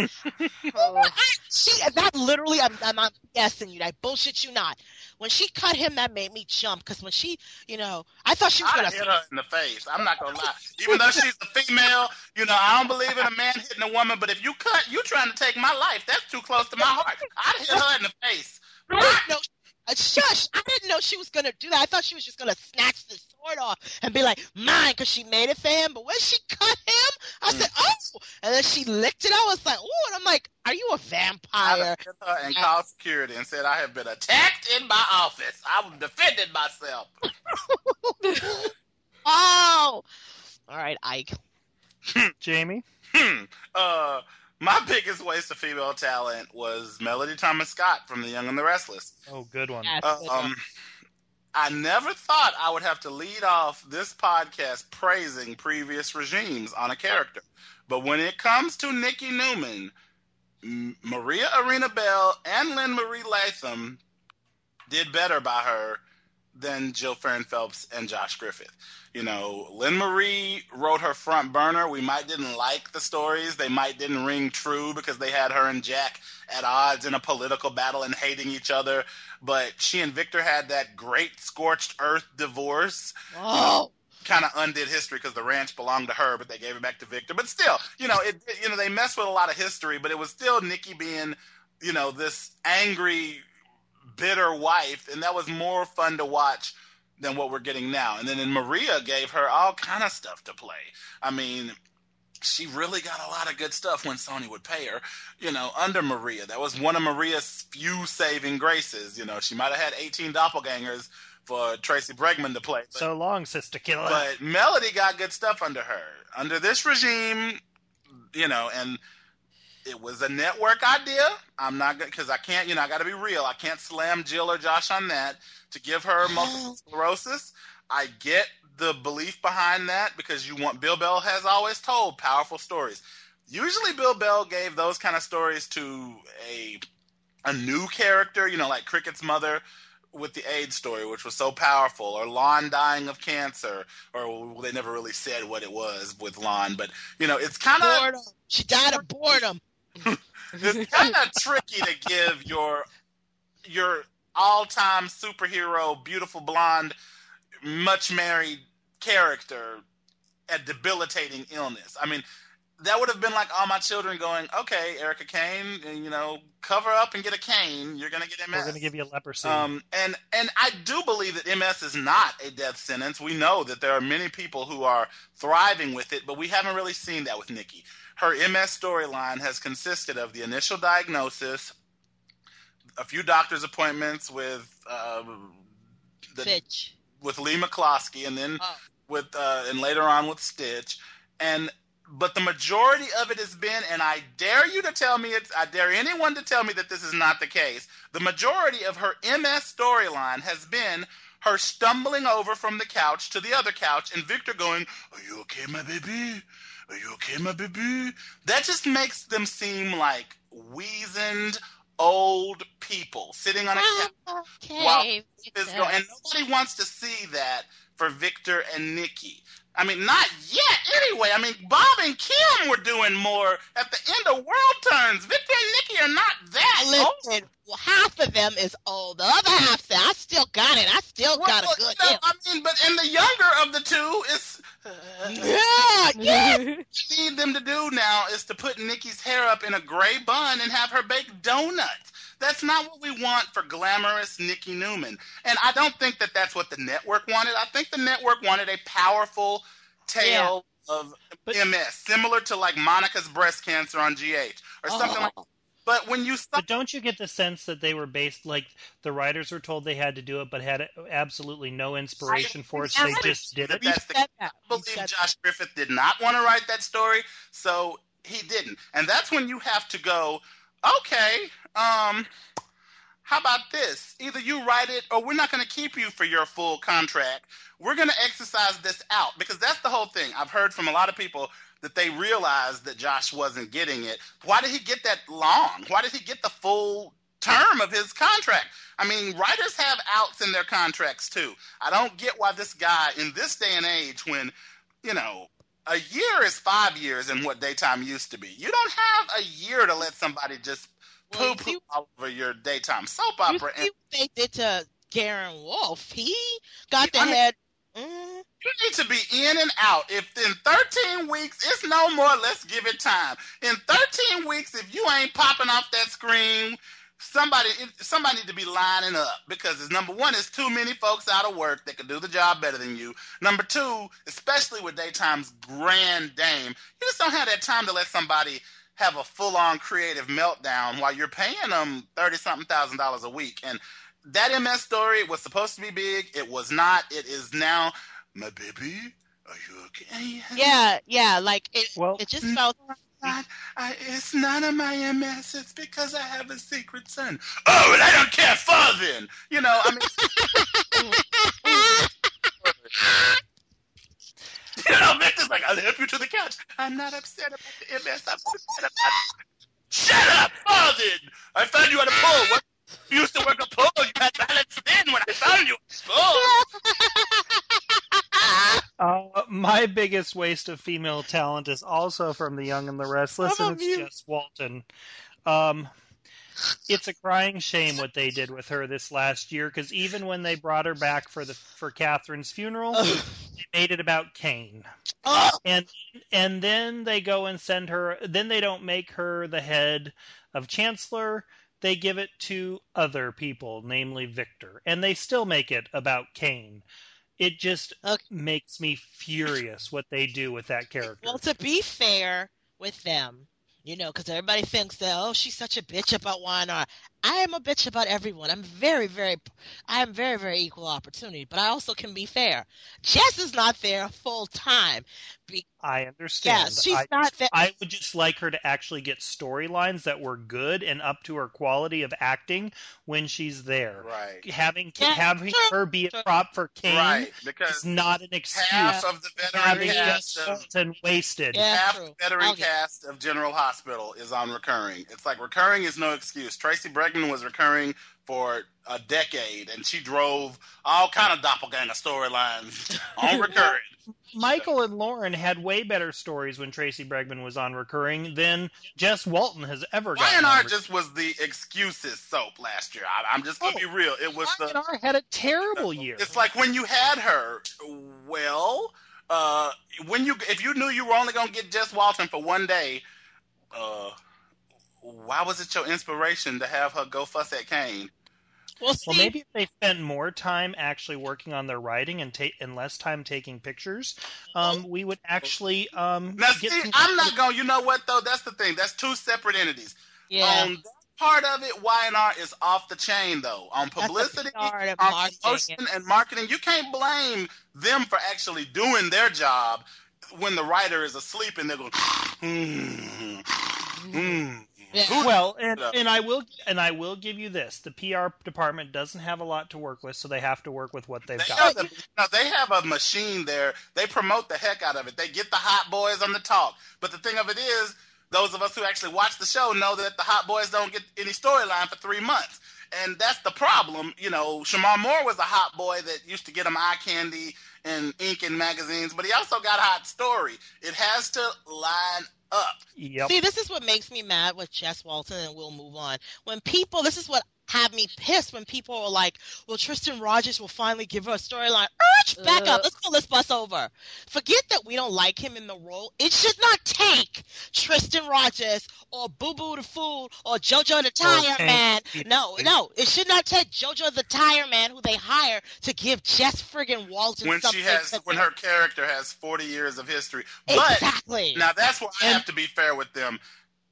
Speaker 3: That literally, I'm not guessing you. I bullshit you not. When she cut him, that made me jump. Because when she, I thought she was going to
Speaker 2: hit her in the face. I'm not going to lie. Even though she's a female, I don't believe in a man hitting a woman. But if you trying to take my life. That's too close to my heart. I'd hit her in the face.
Speaker 3: Shush! I didn't know she was going to do that. I thought she was just going to snatch the sword off and be like, mine, because she made it for him. But when she cut him, I said, oh! And then she licked it. I was like, oh! And I'm like, are you a vampire?
Speaker 2: I hit her and called security and said I have been attacked in my office. I defended myself.
Speaker 3: Oh! All right, Ike.
Speaker 1: Jamie?
Speaker 2: My biggest waste of female talent was Melody Thomas Scott from The Young and the Restless.
Speaker 1: Oh, good one.
Speaker 2: I never thought I would have to lead off this podcast praising previous regimes on a character. But when it comes to Nikki Newman, Maria Arena Bell and Lynn Marie Latham did better by her than Jill Farron Phelps and Josh Griffith. Lynn Marie wrote her front burner. We might didn't like the stories. They might didn't ring true because they had her and Jack at odds in a political battle and hating each other. But she and Victor had that great scorched earth divorce.
Speaker 3: Oh.
Speaker 2: Kind of undid history because the ranch belonged to her, but they gave it back to Victor. But still, they messed with a lot of history, but it was still Nikki being, this angry, bitter wife, and that was more fun to watch than what we're getting now. And then Maria gave her all kind of stuff to play. I mean, she really got a lot of good stuff when Sony would pay her, under Maria. That was one of Maria's few saving graces. She might have had 18 doppelgangers for Tracy Bregman to play.
Speaker 1: So long, Sister Killer.
Speaker 2: But Melody got good stuff under her. Under this regime, and it was a network idea. I'm not going to, because I can't, I got to be real. I can't slam Jill or Josh on that to give her multiple sclerosis. I get the belief behind that because Bill Bell has always told powerful stories. Usually Bill Bell gave those kind of stories to a new character, like Cricket's mother with the AIDS story, which was so powerful, or Lon dying of cancer, or they never really said what it was with Lon, but, it's kind of...
Speaker 3: Boredom. She died of boredom.
Speaker 2: It's kind of tricky to give your all-time superhero, beautiful blonde, much married character a debilitating illness. I mean, that would have been like all my children going, okay, Erica Kane, cover up and get a cane. You're going to get MS.
Speaker 1: We're going to give you leprosy.
Speaker 2: And I do believe that MS is not a death sentence. We know that there are many people who are thriving with it, but we haven't really seen that with Nikki. Her MS storyline has consisted of the initial diagnosis, a few doctor's appointments with
Speaker 3: Fitch,
Speaker 2: with Lee McCloskey, and then and later on with Stitch, but the majority of it has been, and I dare anyone to tell me that this is not the case. The majority of her MS storyline has been her stumbling over from the couch to the other couch, and Victor going, "Are you okay, my baby? Are you okay, my baby?" That just makes them seem like weazened old people sitting on a couch while is going, and nobody wants to see that for Victor and Nikki. I mean, not yet anyway. I mean, Bob and Kim were doing more at the end of World Turns. Victor and Nikki are not that old.
Speaker 3: Well, half of them is old. The other half said, I still got it. I still got a good hip.
Speaker 2: I mean, and the younger of the two is...
Speaker 3: Yeah.
Speaker 2: What we need them to do now is to put Nikki's hair up in a gray bun and have her bake donuts. That's not what we want for glamorous Nikki Newman. And I don't think that that's what the network wanted. I think the network wanted a powerful tale of MS, similar to like Monica's breast cancer on GH or something like that. But when you
Speaker 1: But don't you get the sense that they were based, like, the writers were told they had to do it, but had absolutely no inspiration for it, so they just did it?
Speaker 2: I believe Josh Griffith did not want to write that story, so he didn't. And that's when you have to go, okay, how about this? Either you write it, or we're not going to keep you for your full contract. We're going to exercise this out, because that's the whole thing. I've heard from a lot of people that they realized that Josh wasn't getting it. Why did he get that long? Why did he get the full term of his contract? I mean, writers have outs in their contracts too. I don't get why this guy, in this day and age when, you know, a year is 5 years in what daytime used to be. You don't have a year to let somebody just poo-poo all over your daytime soap opera.
Speaker 3: You see what they did to Garen Wolf. He got the head...
Speaker 2: You need to be in and out. If in 13 weeks, it's no more, let's give it time. In 13 weeks, if you ain't popping off that screen, somebody need to be lining up, because number one, it's too many folks out of work that can do the job better than you. Number two, especially with daytime's grand dame, you just don't have that time to let somebody have a full-on creative meltdown while you're paying them $30-something thousand a week. And that MS story was supposed to be big. It was not. It is now. My baby, are you okay?
Speaker 3: Yeah. Like it just felt.
Speaker 2: It's none of my MS. It's because I have a secret son. Oh, well, I don't care for then. You know, I mean. You know, Victor's like, I'll help you to the couch. I'm not upset about the MS. I'm upset about it. Shut up, Father! I found you at a pool. What? You used to work a pool. You had balance then when I found you at school.
Speaker 1: My biggest waste of female talent is also from The Young and the Restless, and it's Jess Walton. It's a crying shame what they did with her this last year, because even when they brought her back for Catherine's funeral, they made it about Kane. And then they go and send her. Then they don't make her the head of Chancellor. They give it to other people, namely Victor, and they still make it about Kane. It just makes me furious what they do with that character.
Speaker 3: Well, to be fair with them, you know, because everybody thinks that, oh, she's such a bitch about YNR. I am a bitch about everyone. I am very, very equal opportunity, but I also can be fair. Jess is not there full time.
Speaker 1: I understand.
Speaker 3: Yeah, she's not there.
Speaker 1: I would just like her to actually get storylines that were good and up to her quality of acting when she's there.
Speaker 2: Right.
Speaker 1: Having her be a prop for Kane is not an excuse.
Speaker 2: Half of the veteran cast
Speaker 1: and wasted.
Speaker 3: Yeah,
Speaker 2: half the veteran cast of General Hospital is on recurring. It's like recurring is no excuse. Tracy Bregman was recurring for a decade, and she drove all kind of doppelganger storylines on recurring.
Speaker 1: Michael and Lauren had way better stories when Tracy Bregman was on recurring than Jess Walton has ever gotten.
Speaker 2: YNR just was the excuses soap last year. I'm just going to be real. It was
Speaker 1: YNR had a terrible year.
Speaker 2: It's like when you had her, well, if you knew you were only going to get Jess Walton for one day, why was it your inspiration to have her go fuss at Kane?
Speaker 3: Well,
Speaker 1: maybe if they spent more time actually working on their writing and less time taking pictures, we would actually
Speaker 2: I'm not going. You know what though? That's the thing. That's two separate entities.
Speaker 3: Yeah.
Speaker 2: On that part of it, YNR is off the chain though. On publicity, on promotion and marketing, you can't blame them for actually doing their job when the writer is asleep and they're going.
Speaker 3: Yeah.
Speaker 1: Well, and I will give you this: the PR department doesn't have a lot to work with, so they have to work with what they've got.
Speaker 2: They have a machine there. They promote the heck out of it. They get the hot boys on the talk. But the thing of it is, those of us who actually watch the show know that the hot boys don't get any storyline for 3 months. And that's the problem. You know, Shamar Moore was a hot boy that used to get him eye candy and ink in magazines, but he also got a hot story. It has to line up.
Speaker 1: Yep.
Speaker 3: See, this is what makes me mad with Jess Walton, and we'll move on. When people, this is what have me pissed when people are like, well, Tristan Rogers will finally give her a storyline. Back up. Let's pull this bus over. Forget that we don't like him in the role. It should not take Tristan Rogers or Boo Boo the Fool or JoJo the Tire Man. No. It should not take JoJo the Tire Man, who they hire, to give Jess friggin' Walton
Speaker 2: when her character has 40 years of history. But
Speaker 3: exactly.
Speaker 2: Now that's where I have to be fair with them.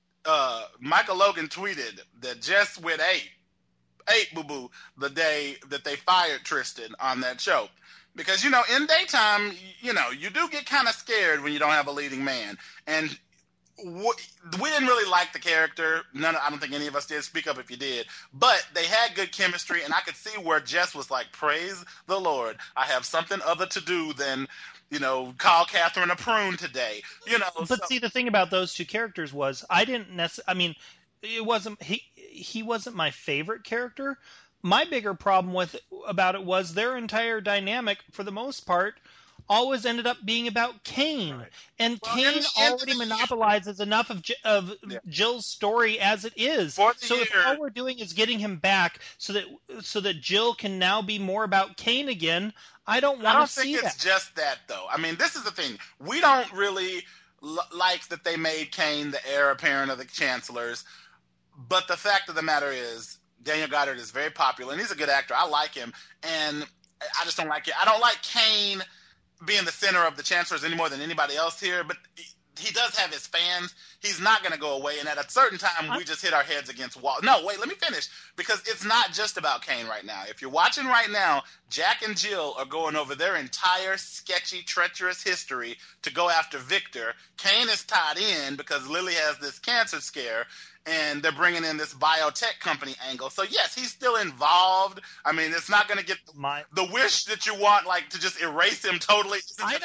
Speaker 2: Michael Logan tweeted that Jess went eight Boo Boo the day that they fired Tristan on that show. Because, in daytime, you do get kind of scared when you don't have a leading man. And we didn't really like the character. I don't think any of us did. Speak up if you did. But they had good chemistry, and I could see where Jess was like, praise the Lord. I have something other to do than, call Catherine a prune today.
Speaker 1: But see, the thing about those two characters was I didn't necessarily. I mean, it wasn't he wasn't my favorite character. My bigger problem about it was their entire dynamic, for the most part, always ended up being about Kane. Right. And Kane already monopolizes enough of Jill's story as it is. So if all we're doing is getting him back so that Jill can now be more about Kane again, I don't want to see that. I don't think
Speaker 2: it's just that, though. I mean, this is the thing. We don't really like that they made Kane the heir apparent of the Chancellors. But the fact of the matter is, Daniel Goddard is very popular, and he's a good actor. I like him, and I just don't like it. I don't like Kane being the center of the Chancellors any more than anybody else here, but he does have his fans. He's not going to go away, and at a certain time, we just hit our heads against wall. No, wait, let me finish, because it's not just about Kane right now. If you're watching right now, Jack and Jill are going over their entire sketchy, treacherous history to go after Victor. Kane is tied in because Lily has this cancer scare, and they're bringing in this biotech company angle. So yes, he's still involved. I mean, it's not going to get the wish that you want, like to just erase him totally.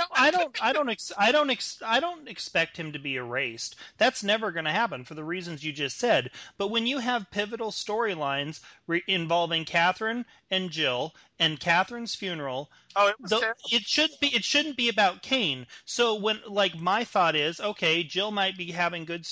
Speaker 1: I don't expect him to be erased. That's never going to happen for the reasons you just said. But when you have pivotal storylines involving Catherine and Jill and Catherine's funeral, it shouldn't be about Kane. So my thought is, okay, Jill might be having good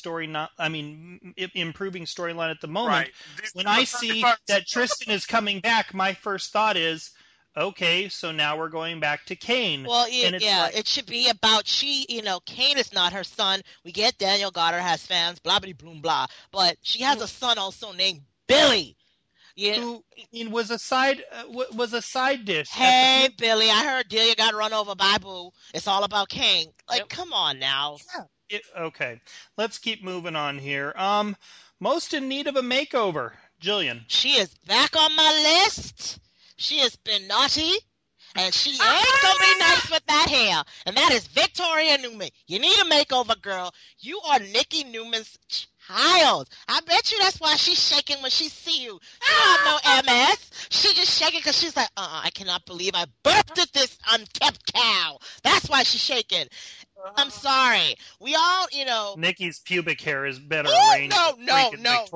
Speaker 1: improving storyline at the moment. Right. When I see that Tristan is coming back, my first thought is, okay, so now we're going back to Kane.
Speaker 3: Well, it should be about Kane is not her son. We get Daniel Goddard has fans, blah, blah, blah, blah. But she has a son also named Billy.
Speaker 1: Who was a side dish.
Speaker 3: Hey, Billy, I heard Delia got run over by Boo. It's all about Kane. Come on now.
Speaker 1: Yeah. Okay, let's keep moving on here. Most in need of a makeover, Jillian.
Speaker 3: She is back on my list. She has been naughty, and she ain't gonna be nice with that hair. And that is Victoria Newman. You need a makeover, girl. You are Nikki Newman's child. I bet you that's why she's shaking when she see you. She don't have no MS. She just shaking because she's like, I cannot believe I birthed this unkept cow. That's why she's shaking. I'm sorry. We all,
Speaker 1: Nikki's pubic hair is better arranged.
Speaker 3: No.
Speaker 1: What's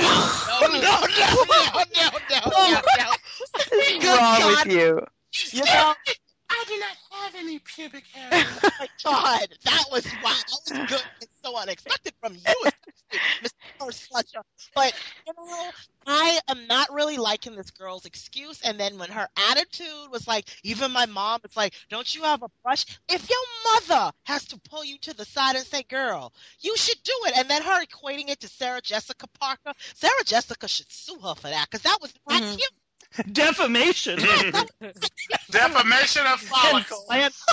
Speaker 5: wrong with you?
Speaker 3: I do not have any pubic hair. Oh my God, that was good and so unexpected from you, Mr. Fletcher. But I am not really liking this girl's excuse. And then when her attitude was like, even my mom, it's like, don't you have a brush? If your mother has to pull you to the side and say, girl, you should do it. And then her equating it to Sarah Jessica Parker. Sarah Jessica should sue her for that because that was not cute.
Speaker 1: Defamation.
Speaker 2: Defamation of follicles.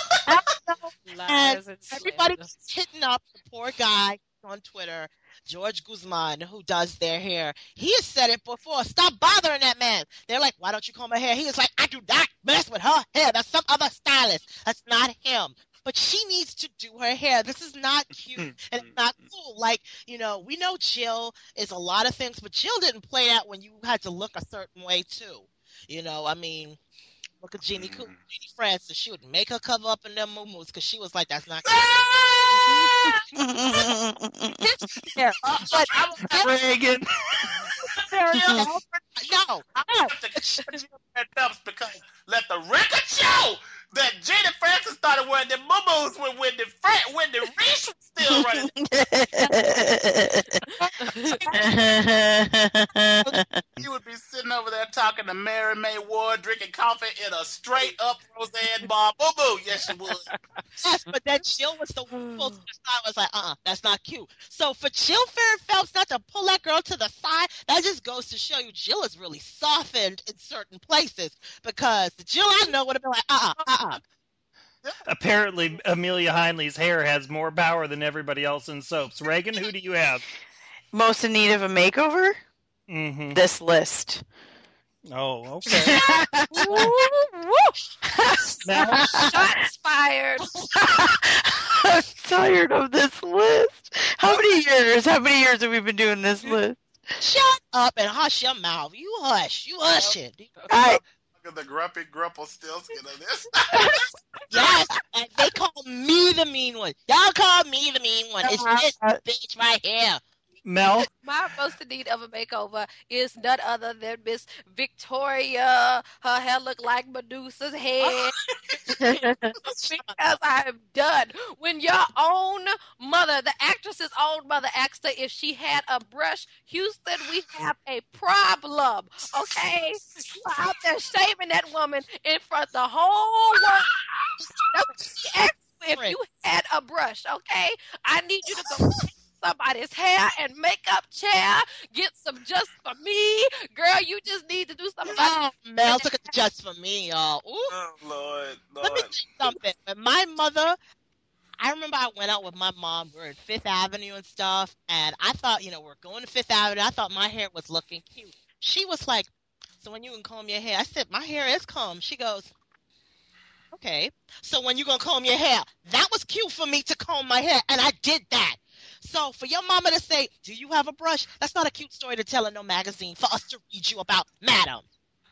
Speaker 3: And everybody's hitting up the poor guy on Twitter, George Guzman, who does their hair. He has said it before. Stop bothering that man. They're like, why don't you comb her hair? He is like, I do not mess with her hair. That's some other stylist. That's not him. But she needs to do her hair. This is not cute and it's not cool. We know Jill is a lot of things, but Jill didn't play that when you had to look a certain way too. Look at Jeannie Francis. She would make her cover up in them moo-moos because she was like, that's not cute.
Speaker 1: But Reagan.
Speaker 3: No.
Speaker 2: Because let the record show that Jeannie Francis started wearing the moo-moos when the Reese was still running. He would be sitting over there talking to Mary May Ward, drinking coffee in a straight up Roseanne bar. Boo boo, yes she would.
Speaker 3: Yes, but then Jill was the one who was like, that's not cute. So for Jill Farrah Phelps not to pull that girl to the side, that just goes to show you Jill is really softened in certain places, because the Jill I know would have been like,
Speaker 1: Apparently, Amelia Heinley's hair has more power than everybody else in soaps. Reagan, who do you have?
Speaker 5: Most in need of a makeover?
Speaker 1: Mm-hmm.
Speaker 5: This list.
Speaker 1: Oh, okay. Now,
Speaker 4: Shots fired.
Speaker 5: I'm tired of this list. How many years have we been doing this list?
Speaker 3: shut up and hush your mouth. You hush it.
Speaker 2: Look at the grumpy grumple still skin of this.
Speaker 3: Yes, and they call me the mean one. Y'all call me the mean one. It's this bitch right here.
Speaker 1: Mel?
Speaker 4: My most in need of a makeover is none other than Miss Victoria. Her hair look like Medusa's head. Because I'm done. When your own mother, the actress's own mother, asked her if she had a brush, Houston, we have a problem. Okay? You are out there shaming that woman in front of the whole world. She asked you if you had a brush, okay? I need you to go somebody's hair and makeup chair. Get some just for me. Girl, you just need to do something.
Speaker 3: Mel took it just for me, y'all. Ooh.
Speaker 2: Oh, Lord.
Speaker 3: Let me tell you something. When my mother, I remember I went out with my mom. We were at Fifth Avenue and stuff, and I thought, we're going to Fifth Avenue. I thought my hair was looking cute. She was like, so when you can comb your hair? I said, my hair is combed. She goes, okay. So when you going to comb your hair? That was cute for me to comb my hair, and I did that. So for your mama to say, do you have a brush? That's not a cute story to tell in no magazine for us to read you about, madam.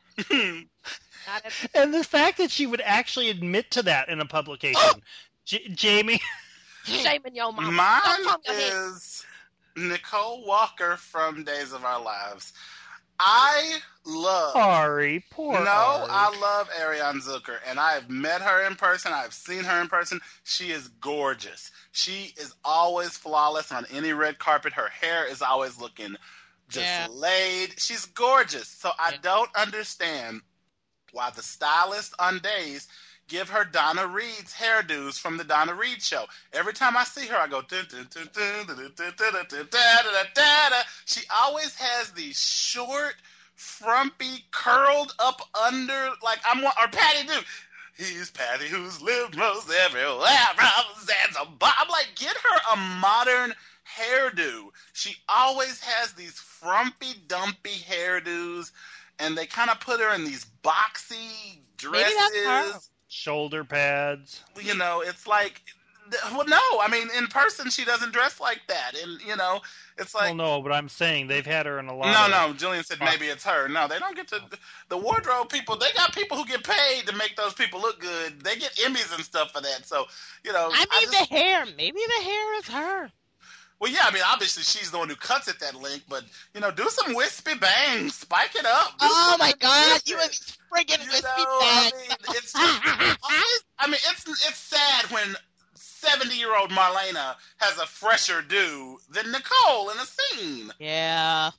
Speaker 1: And the fact that she would actually admit to that in a publication. Jamie?
Speaker 4: Shaming your mama.
Speaker 2: Mine is Nicole Walker from Days of Our Lives. I love
Speaker 1: Ari, poor Ari.
Speaker 2: I love Ariane Zucker, and I've met her in person. I've seen her in person. She is gorgeous. She is always flawless on any red carpet. Her hair is always looking just laid. She's gorgeous. So I don't understand why the stylist on Days give her Donna Reed's hairdos from the Donna Reed show. Every time I see her, I go, dun, dun, dun, dun, dun, dun, dun, dun, dun, dun, dun. She always has these short, frumpy, curled up under, or Patty Duke. He's Patty who's lived most everywhere from Zanzibar. I'm like, get her a modern hairdo. She always has these frumpy, dumpy hairdos, and they kind of put her in these boxy dresses.
Speaker 3: Maybe that's her.
Speaker 1: Shoulder pads.
Speaker 2: It's like, well, no, I mean, in person, she doesn't dress like that. And, it's like.
Speaker 1: Well, no, but I'm saying they've had her in a lot
Speaker 2: No, Jillian said maybe it's her. No, they don't get to. The wardrobe people, they got people who get paid to make those people look good. They get Emmys and stuff for that. So,
Speaker 3: the hair. Maybe the hair is her.
Speaker 2: Well, yeah, I mean, obviously she's the one who cuts it that link, but, do some wispy bangs. Spike it up.
Speaker 3: Oh, my God. You and these friggin' wispy bangs.
Speaker 2: I mean, it's sad when 70-year-old Marlena has a fresher do than Nicole in a scene.
Speaker 3: Yeah.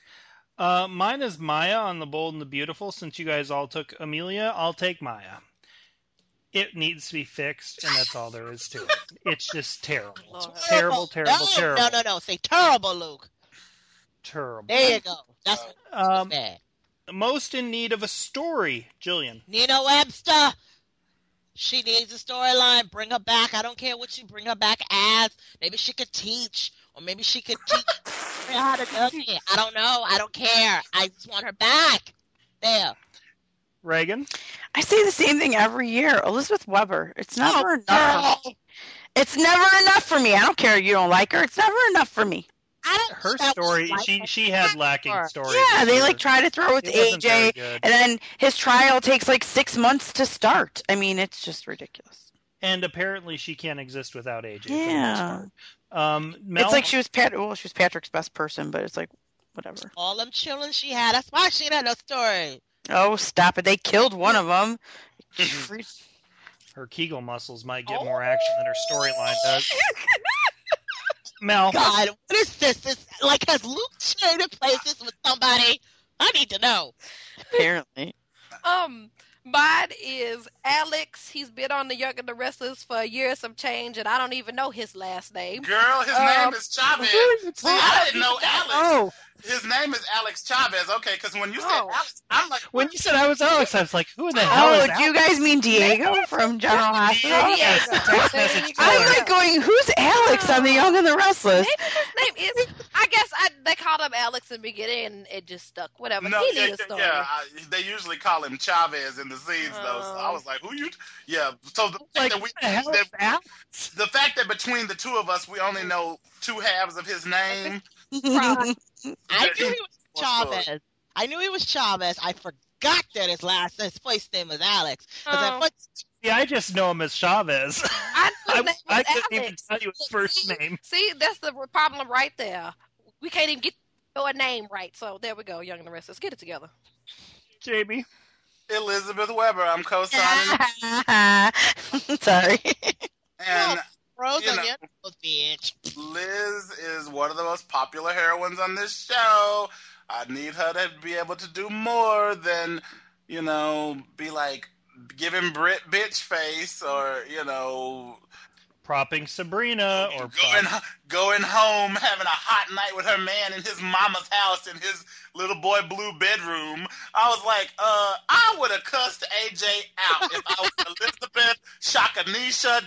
Speaker 1: Mine is Maya on The Bold and the Beautiful. Since you guys all took Amelia, I'll take Maya. It needs to be fixed, and that's all there is to it. It's just terrible. Terrible.
Speaker 3: No. Say terrible, Luke.
Speaker 1: Terrible.
Speaker 3: There you go. That's bad.
Speaker 1: Most in need of a story, Jillian.
Speaker 3: Nina Webster. She needs a storyline. Bring her back. I don't care what you bring her back as. Maybe she could teach, or maybe she could teach her how to do it. I don't know. I don't care. I just want her back. There.
Speaker 1: Reagan?
Speaker 5: I say the same thing every year. Elizabeth Weber. It's never enough. It's never enough for me. I don't care if you don't like her. It's never enough for me.
Speaker 1: Her story, she had lacking story.
Speaker 5: Yeah, they try to throw with AJ, and then his trial takes 6 months to start. I mean, it's just ridiculous.
Speaker 1: And apparently she can't exist without AJ.
Speaker 5: Yeah.
Speaker 1: Mel?
Speaker 5: It's like she was Patrick's best person, but it's whatever.
Speaker 3: All them children she had, that's why she had no story.
Speaker 5: Oh, stop it. They killed one of them.
Speaker 1: Her Kegel muscles might get more action than her storyline does. Mel.
Speaker 3: God, what is this? This like has Luke traded places with somebody? I need to know.
Speaker 5: Apparently.
Speaker 4: Mine is Alex. He's been on The Young and the Restless for a year, some change, and I don't even know his last name.
Speaker 2: Girl, his name is Chavez. See, I didn't know Alex.
Speaker 1: Oh,
Speaker 2: His name is Alex Chavez. Okay, because when you said Alex, I'm like,
Speaker 1: when you said I was Alex, I was like, who in the hell
Speaker 5: Oh,
Speaker 1: is
Speaker 5: do you guys mean Diego from General Hospital?
Speaker 1: Yes, the text message
Speaker 5: I'm
Speaker 1: killer.
Speaker 5: like going, who's Alex on The Young and the Restless?
Speaker 4: Maybe his name is. I guess they called him Alex in the beginning, and it just stuck. Whatever.
Speaker 2: no,
Speaker 4: He
Speaker 2: yeah,
Speaker 4: needs a story.
Speaker 2: they usually call him Chavez in the scenes, though. So I was like, who you? Yeah. So the fact
Speaker 1: Like,
Speaker 2: that
Speaker 1: what the hell is Alex?
Speaker 2: the fact that between the two of us, we only know two halves of his name.
Speaker 3: I knew he was
Speaker 2: What story?
Speaker 3: Chavez. I knew he was Chavez. I forgot that his first name was Alex. 'Cause at
Speaker 4: Oh.
Speaker 3: first-
Speaker 1: Yeah, I just know him as Chavez.
Speaker 4: I knew his name
Speaker 1: I
Speaker 4: was
Speaker 1: couldn't even
Speaker 4: Alex.
Speaker 1: tell you his first name.
Speaker 4: See, that's the problem right there. We can't even get a name right. So there we go, Young and the Restless. Get it together.
Speaker 1: Jamie.
Speaker 2: Elizabeth Weber. I'm co-signing.
Speaker 5: Sorry.
Speaker 2: And
Speaker 3: Rose
Speaker 2: you
Speaker 3: on
Speaker 2: know.
Speaker 3: the other bitch.
Speaker 2: Liz is one of the most popular heroines on this show. I need her to be able to do more than, be like giving Brit bitch face or,
Speaker 1: Propping Sabrina or
Speaker 2: going home, having a hot night with her man in his mama's house in his little boy blue bedroom. I was like, I would have cussed AJ out if I was Elizabeth, Shakanisha,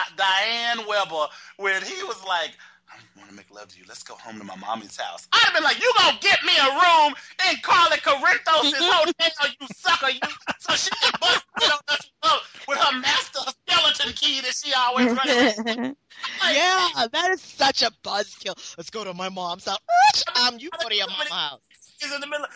Speaker 2: Diane Weber, when he was like, I want to make love to you. Let's go home to my mommy's house. I'd have been like, you gonna get me a room in Carly Corinthos' hotel, you sucker, you, so she can bust it on us with her master skeleton key that she always runs.
Speaker 3: Yeah, that is such a buzzkill. Let's go to my mom's house. You go to your mom's house.
Speaker 2: He's in the middle.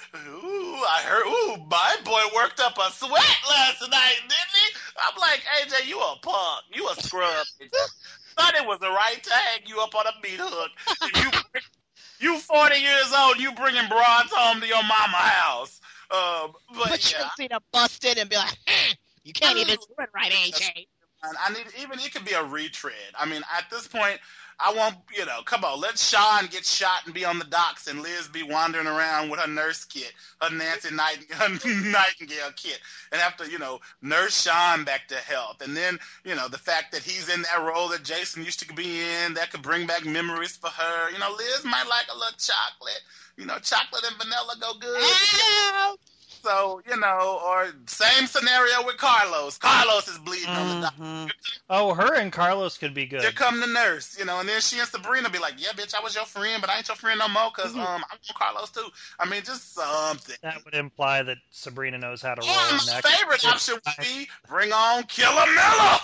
Speaker 2: I heard. My boy worked up a sweat last night, didn't he? I'm like, AJ, you a punk. You a scrub. Thought it was the right to hang you up on a meat hook. You 40 years old. You bringing broads home to your mama house.
Speaker 3: But you
Speaker 2: yeah.
Speaker 3: see them busted and be like, you can't even do it right, AJ.
Speaker 2: I need it could be a retread. I mean, at this point, I want come on, let Sean get shot and be on the docks, and Liz be wandering around with her nurse kit, her Nancy Nightingale kit, and have to nurse Sean back to health, and then the fact that he's in that role that Jason used to be in, that could bring back memories for her. Liz might like a little chocolate. Chocolate and vanilla go good.
Speaker 3: Ow!
Speaker 2: So, or same scenario with Carlos. Carlos is bleeding on the doctor.
Speaker 1: Oh, her and Carlos could be good.
Speaker 2: Here come the nurse, and then she and Sabrina be like, yeah, bitch, I was your friend, but I ain't your friend no more, because I'm Carlos, too. I mean, just something.
Speaker 1: That would imply that Sabrina knows how to roll
Speaker 2: Or
Speaker 1: next.
Speaker 2: my favorite option would be bring on Killer Miller.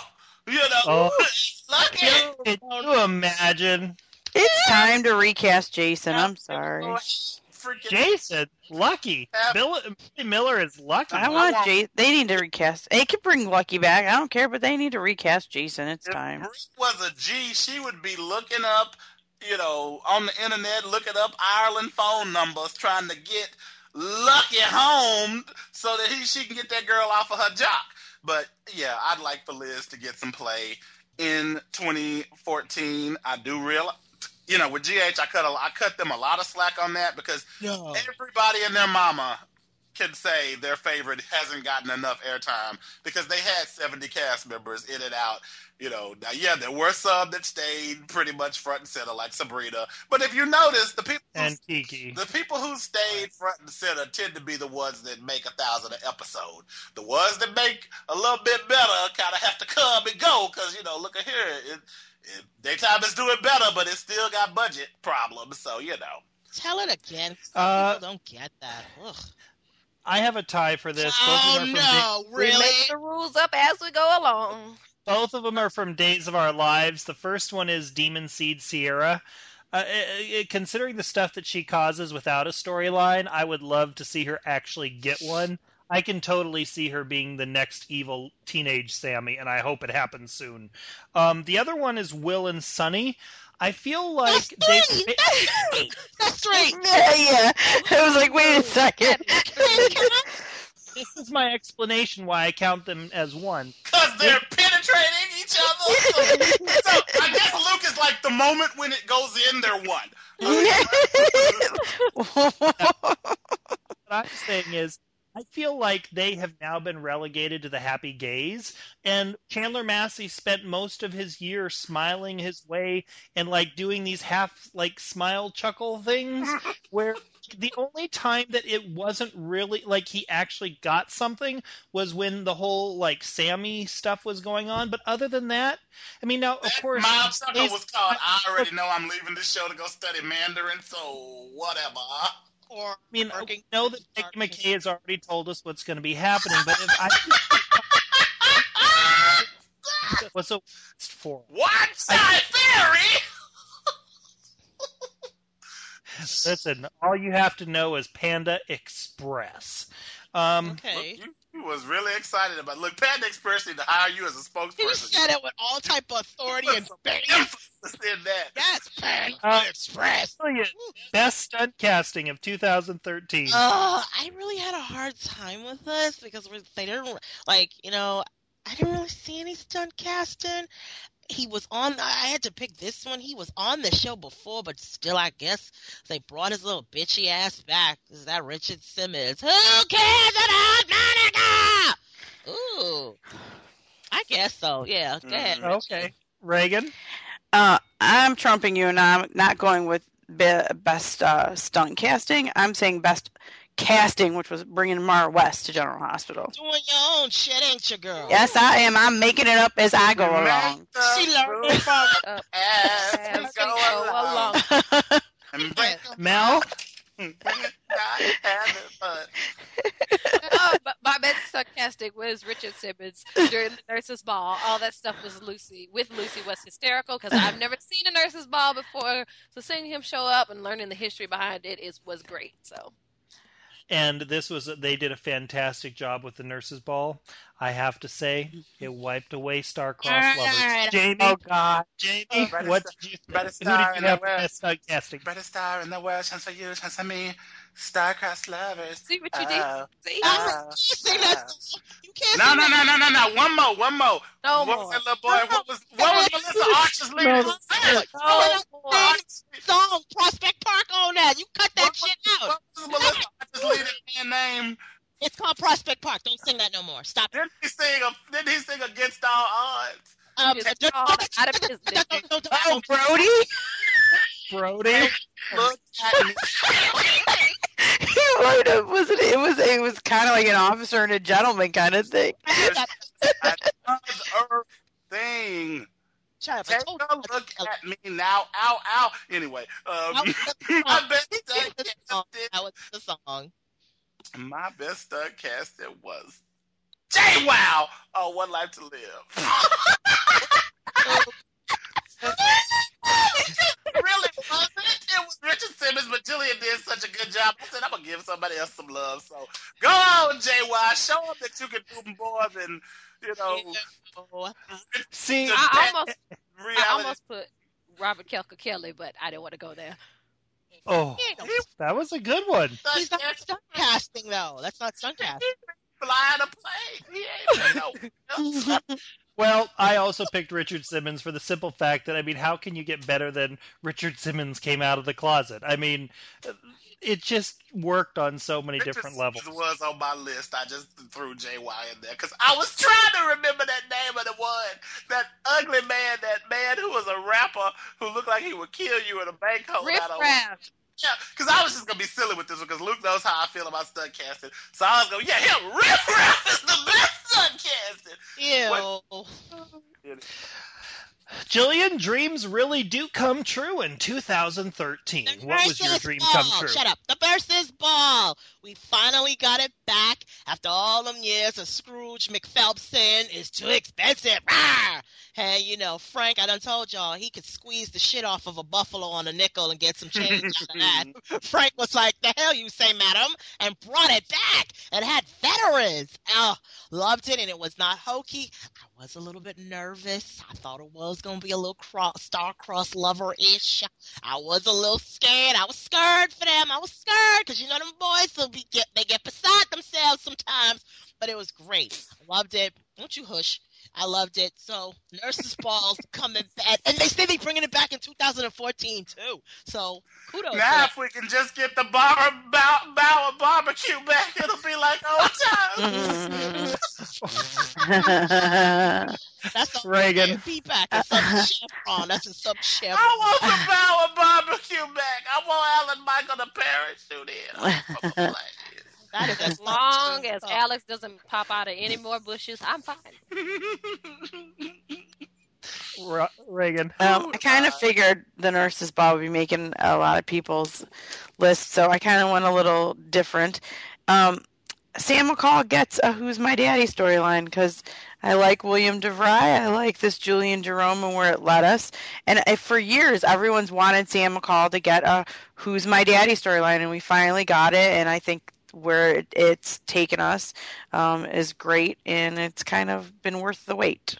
Speaker 1: Oh.
Speaker 2: Lucky.
Speaker 1: Can you imagine?
Speaker 5: It's time to recast Jason. I'm sorry.
Speaker 2: Freaking
Speaker 1: Jason, lucky. Billy Miller is lucky.
Speaker 5: I want Jason. They need to recast. They could bring Lucky back. I don't care, but they need to recast Jason. It's time.
Speaker 2: If Brie was a G, she would be looking up, on the internet, looking up Ireland phone numbers, trying to get Lucky home so that she can get that girl off of her jock. But yeah, I'd like for Liz to get some play in 2014. I do realize, with GH, I cut them a lot of slack on that because everybody and their mama can say their favorite hasn't gotten enough airtime because they had 70 cast members in and out. Now, yeah, there were some that stayed pretty much front and center, like Sabrina. But if you notice, the people who stayed front and center tend to be the ones that make $1,000 an episode. The ones that make a little bit better kind of have to come and go because look at here, daytime is doing better, but it still got budget problems. So
Speaker 3: Tell it again. People don't get that. Ugh.
Speaker 1: I have a tie for this.
Speaker 3: Oh, no,
Speaker 4: We
Speaker 3: really?
Speaker 4: make the rules up as we go along.
Speaker 1: Both of them are from Days of Our Lives. The first one is Demon Seed Sierra. Considering the stuff that she causes without a storyline, I would love to see her actually get one. I can totally see her being the next evil teenage Sammy, and I hope it happens soon. The other one is Will and Sunny. I feel like
Speaker 3: That's right.
Speaker 5: Yeah. I was like, wait a second.
Speaker 1: This is my explanation why I count them as one.
Speaker 2: Because they're penetrating each other. So I guess Luke is like the moment when it goes in, they're one.
Speaker 1: What I'm saying is, I feel like they have now been relegated to the happy gays, and Chandler Massey spent most of his year smiling his way and like doing these half like smile chuckle things where the only time that it wasn't really like he actually got something was when the whole like Sammy stuff was going on. But other than that, I mean, now of course,
Speaker 2: Smile chuckle was called. I already know I'm leaving this show to go study Mandarin, so whatever.
Speaker 3: Or
Speaker 1: I mean, I
Speaker 3: working
Speaker 1: know that Nick McKay has already told us what's going to be happening, but if I what's so for?
Speaker 2: What side theory?
Speaker 1: Listen, all you have to know is Panda Express.
Speaker 3: Okay.
Speaker 2: Look, you was really excited about. Look, Panda Express need to hire you as a
Speaker 3: You
Speaker 2: spokesperson.
Speaker 3: said it with all type of authority and bang.
Speaker 2: Emphasis in that.
Speaker 3: Yes, Panda Express.
Speaker 1: Brilliant. Best stunt casting of 2013.
Speaker 3: I really had a hard time with this because they didn't I didn't really see any stunt casting. He was on. I had to pick this one. He was on the show before, but still, I guess they brought his little bitchy ass back. Is that Richard Simmons? Who cares about Monica? Ooh, I guess so. Yeah, go ahead. Richie.
Speaker 1: Okay, Reagan.
Speaker 5: I'm trumping you, and I'm not going with best stunt casting. I'm saying best casting, which was bringing Mara West to General Hospital.
Speaker 3: Doing your own shit, ain't you, girl?
Speaker 5: Yes, I am. I'm making it up as I go along.
Speaker 3: She learned it from
Speaker 2: As we go along. And break them
Speaker 1: Mel.
Speaker 4: But my best sarcastic was Richard Simmons during the nurse's ball. All that stuff was Lucy was hysterical because I've never seen a nurse's ball before. So seeing him show up and learning the history behind it was great. So.
Speaker 1: And they did a fantastic job with the nurses' ball. I have to say, it wiped away star-crossed lovers.
Speaker 3: Alright.
Speaker 1: Jamie,
Speaker 5: Oh God,
Speaker 1: Jamie,
Speaker 2: Better
Speaker 1: what
Speaker 2: star-
Speaker 1: did you?
Speaker 2: better
Speaker 1: Who
Speaker 2: star
Speaker 1: did
Speaker 2: in
Speaker 1: you have
Speaker 2: the
Speaker 1: for
Speaker 2: world.
Speaker 1: best stunt casting?
Speaker 2: Brightest star in the world, chance for you, chance for me. Star-crossed lovers.
Speaker 4: See what you did?
Speaker 2: Oh,
Speaker 4: See?
Speaker 2: oh,
Speaker 3: You sing that. You can't
Speaker 2: No,
Speaker 3: sing
Speaker 2: no,
Speaker 3: that.
Speaker 2: no, no, no, no. One more.
Speaker 4: No
Speaker 2: What
Speaker 4: more.
Speaker 2: was that little boy? What was Melissa Archer's leading?
Speaker 3: No more. Song Prospect Park on that. You cut that shit out.
Speaker 2: What was Melissa Archer's leading man name?
Speaker 3: It's called Prospect Park. Don't sing that no more. Stop it.
Speaker 2: Didn't he sing Against All Odds?
Speaker 4: It's all out of business.
Speaker 5: oh Brody.
Speaker 1: Brody.
Speaker 2: Look at me.
Speaker 5: He might have, wasn't it? It was kind of like an officer and a gentleman kind of thing.
Speaker 2: Earth thing.
Speaker 3: Shut up. I
Speaker 2: Take
Speaker 3: told
Speaker 2: a look at me now. Ow, ow. Anyway, my best stunt casting.
Speaker 3: That was the song.
Speaker 2: My best stunt casting was JWoww. Oh, One Life to Live. It really wasn't. It was Richard Simmons, but Jillian did such a good job. I said, I'm going to give somebody else some love. So go on, JY. Show them that you can do more than,
Speaker 1: See,
Speaker 4: I
Speaker 2: reality.
Speaker 4: almost put Robert Kelly, but I didn't want to go there.
Speaker 1: oh, that was a good one.
Speaker 3: He's not stunt casting, though. That's not stunt casting.
Speaker 2: Flying a plane. He ain't no.
Speaker 1: Well, I also picked Richard Simmons for the simple fact that, I mean, how can you get better than Richard Simmons came out of the closet? I mean, it just worked on so many different levels.
Speaker 2: It was on my list. I just threw JY in there because I was trying to remember that name of the one. That ugly man, that man who was a rapper who looked like he would kill you in a bank hold.
Speaker 4: Riff Raff.
Speaker 2: Yeah, because I was just going to be silly with this one because Luke knows how I feel about stunt casting. So I was going, yeah, him, Riff Raff is the best stunt casting.
Speaker 3: Ew.
Speaker 1: Jillian, dreams really do come true in 2013. What was your dream come true?
Speaker 3: Shut up. The Versus Ball. We finally got it back after all them years of Scrooge McPhelpson is too expensive. Rawr! Hey, Frank, I done told y'all he could squeeze the shit off of a buffalo on a nickel and get some change out of that. Frank was like, the hell you say, madam, and brought it back and had veterans. Oh, loved it, and it was not hokey. I was a little bit nervous. I thought it was going to be a little star-crossed lover-ish. I was a little scared. I was scared for them. I was scared because them boys they get beside themselves sometimes great. Loved it. Don't you hush. I loved it. So Nurses Ball's coming back, and they say they're bringing it back in 2014 too. So kudos.
Speaker 2: Now, if we can just get the Bauer barbecue back, it'll be like old times.
Speaker 3: That's a
Speaker 1: Reagan.
Speaker 3: feedback. It's some chevron. That's a sub chevron.
Speaker 2: I want the Bauer barbecue back. I want Alan Michael to parachute in.
Speaker 3: That is
Speaker 4: As long as Alex doesn't pop out of any more bushes, I'm fine.
Speaker 1: Reagan.
Speaker 5: I kind of figured the Nurses Ball would be making a lot of people's lists, so I kind of went a little different. Sam McCall gets a Who's My Daddy storyline because I like William DeVry. I like this Julian Jerome and where it led us. And for years, everyone's wanted Sam McCall to get a Who's My Daddy storyline, and we finally got it, and I think where it's taken us is great, and it's kind of been worth the wait.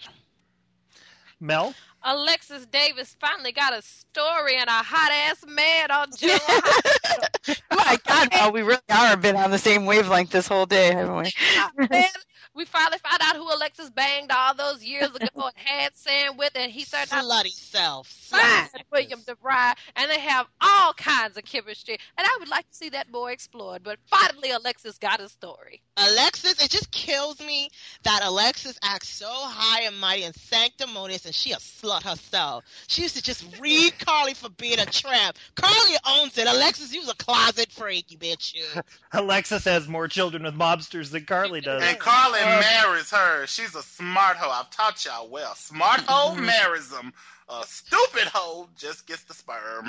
Speaker 1: Mel?
Speaker 4: Alexis Davis finally got a story and a hot-ass man on General Hospital.
Speaker 5: My God, Mel, we really are been on the same wavelength this whole day, haven't we?
Speaker 4: Man, we finally found out who Alexis banged all those years ago and had Sam with, and he turned out
Speaker 3: Slutty self.
Speaker 4: fine, William DeVry, and they have all kinds of chemistry, and I would like to see that more explored, but finally Alexis got a story.
Speaker 3: Alexis, it just kills me that Alexis acts so high and mighty and sanctimonious, and she a slut herself. She used to just read Carly for being a tramp. Carly owns it. Alexis, you was a closet freak, you bitch, you.
Speaker 1: Alexis has more children with mobsters than Carly does.
Speaker 2: And Carly marries her. She's a smart hoe. I've taught y'all well. Smart hoe marries them. A stupid hoe just gets the sperm.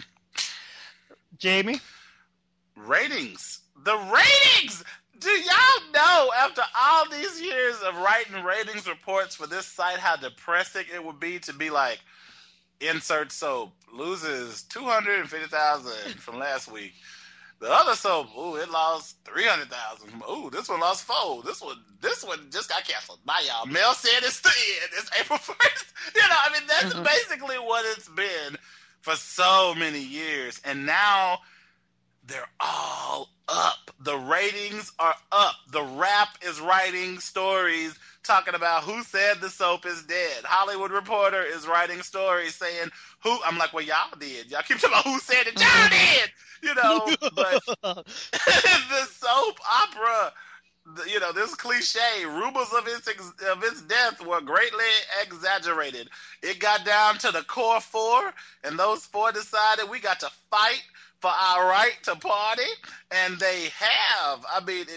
Speaker 1: Jamie?
Speaker 2: Ratings. The ratings! Do y'all know, after all these years of writing ratings reports for this site, how depressing it would be to be like, insert soap loses 250,000 from last week. The other soap, it lost 300,000. This one lost 4. This one just got canceled. Bye, y'all. Mel said it's the end. It's April 1st. That's basically what it's been for so many years. And now they're all up. The ratings are up. The Wrap is writing stories talking about who said the soap is dead. Hollywood Reporter is writing stories saying who. I'm like, well, y'all did. Y'all keep talking about who said it. Y'all did. But the soap opera, this cliche, rumors of its death were greatly exaggerated. It got down to the core 4, and those 4 decided we got to fight for our right to party, and they have.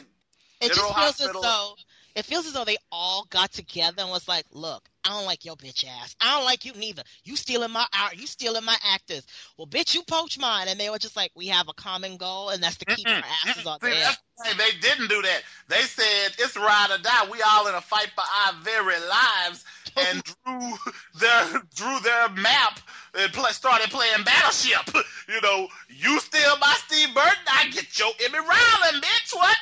Speaker 3: It feels as though they all got together and was like, look, I don't like your bitch ass. I don't like you neither. You stealing my art. You stealing my actors. Well, bitch, you poach mine. And they were just like, we have a common goal, and that's to keep our asses on there.
Speaker 2: They didn't do that. They said, it's ride or die. We all in a fight for our very lives, and drew their map and started playing Battleship. You steal my Steve Burton, I get your Emmy Rowland, bitch. What?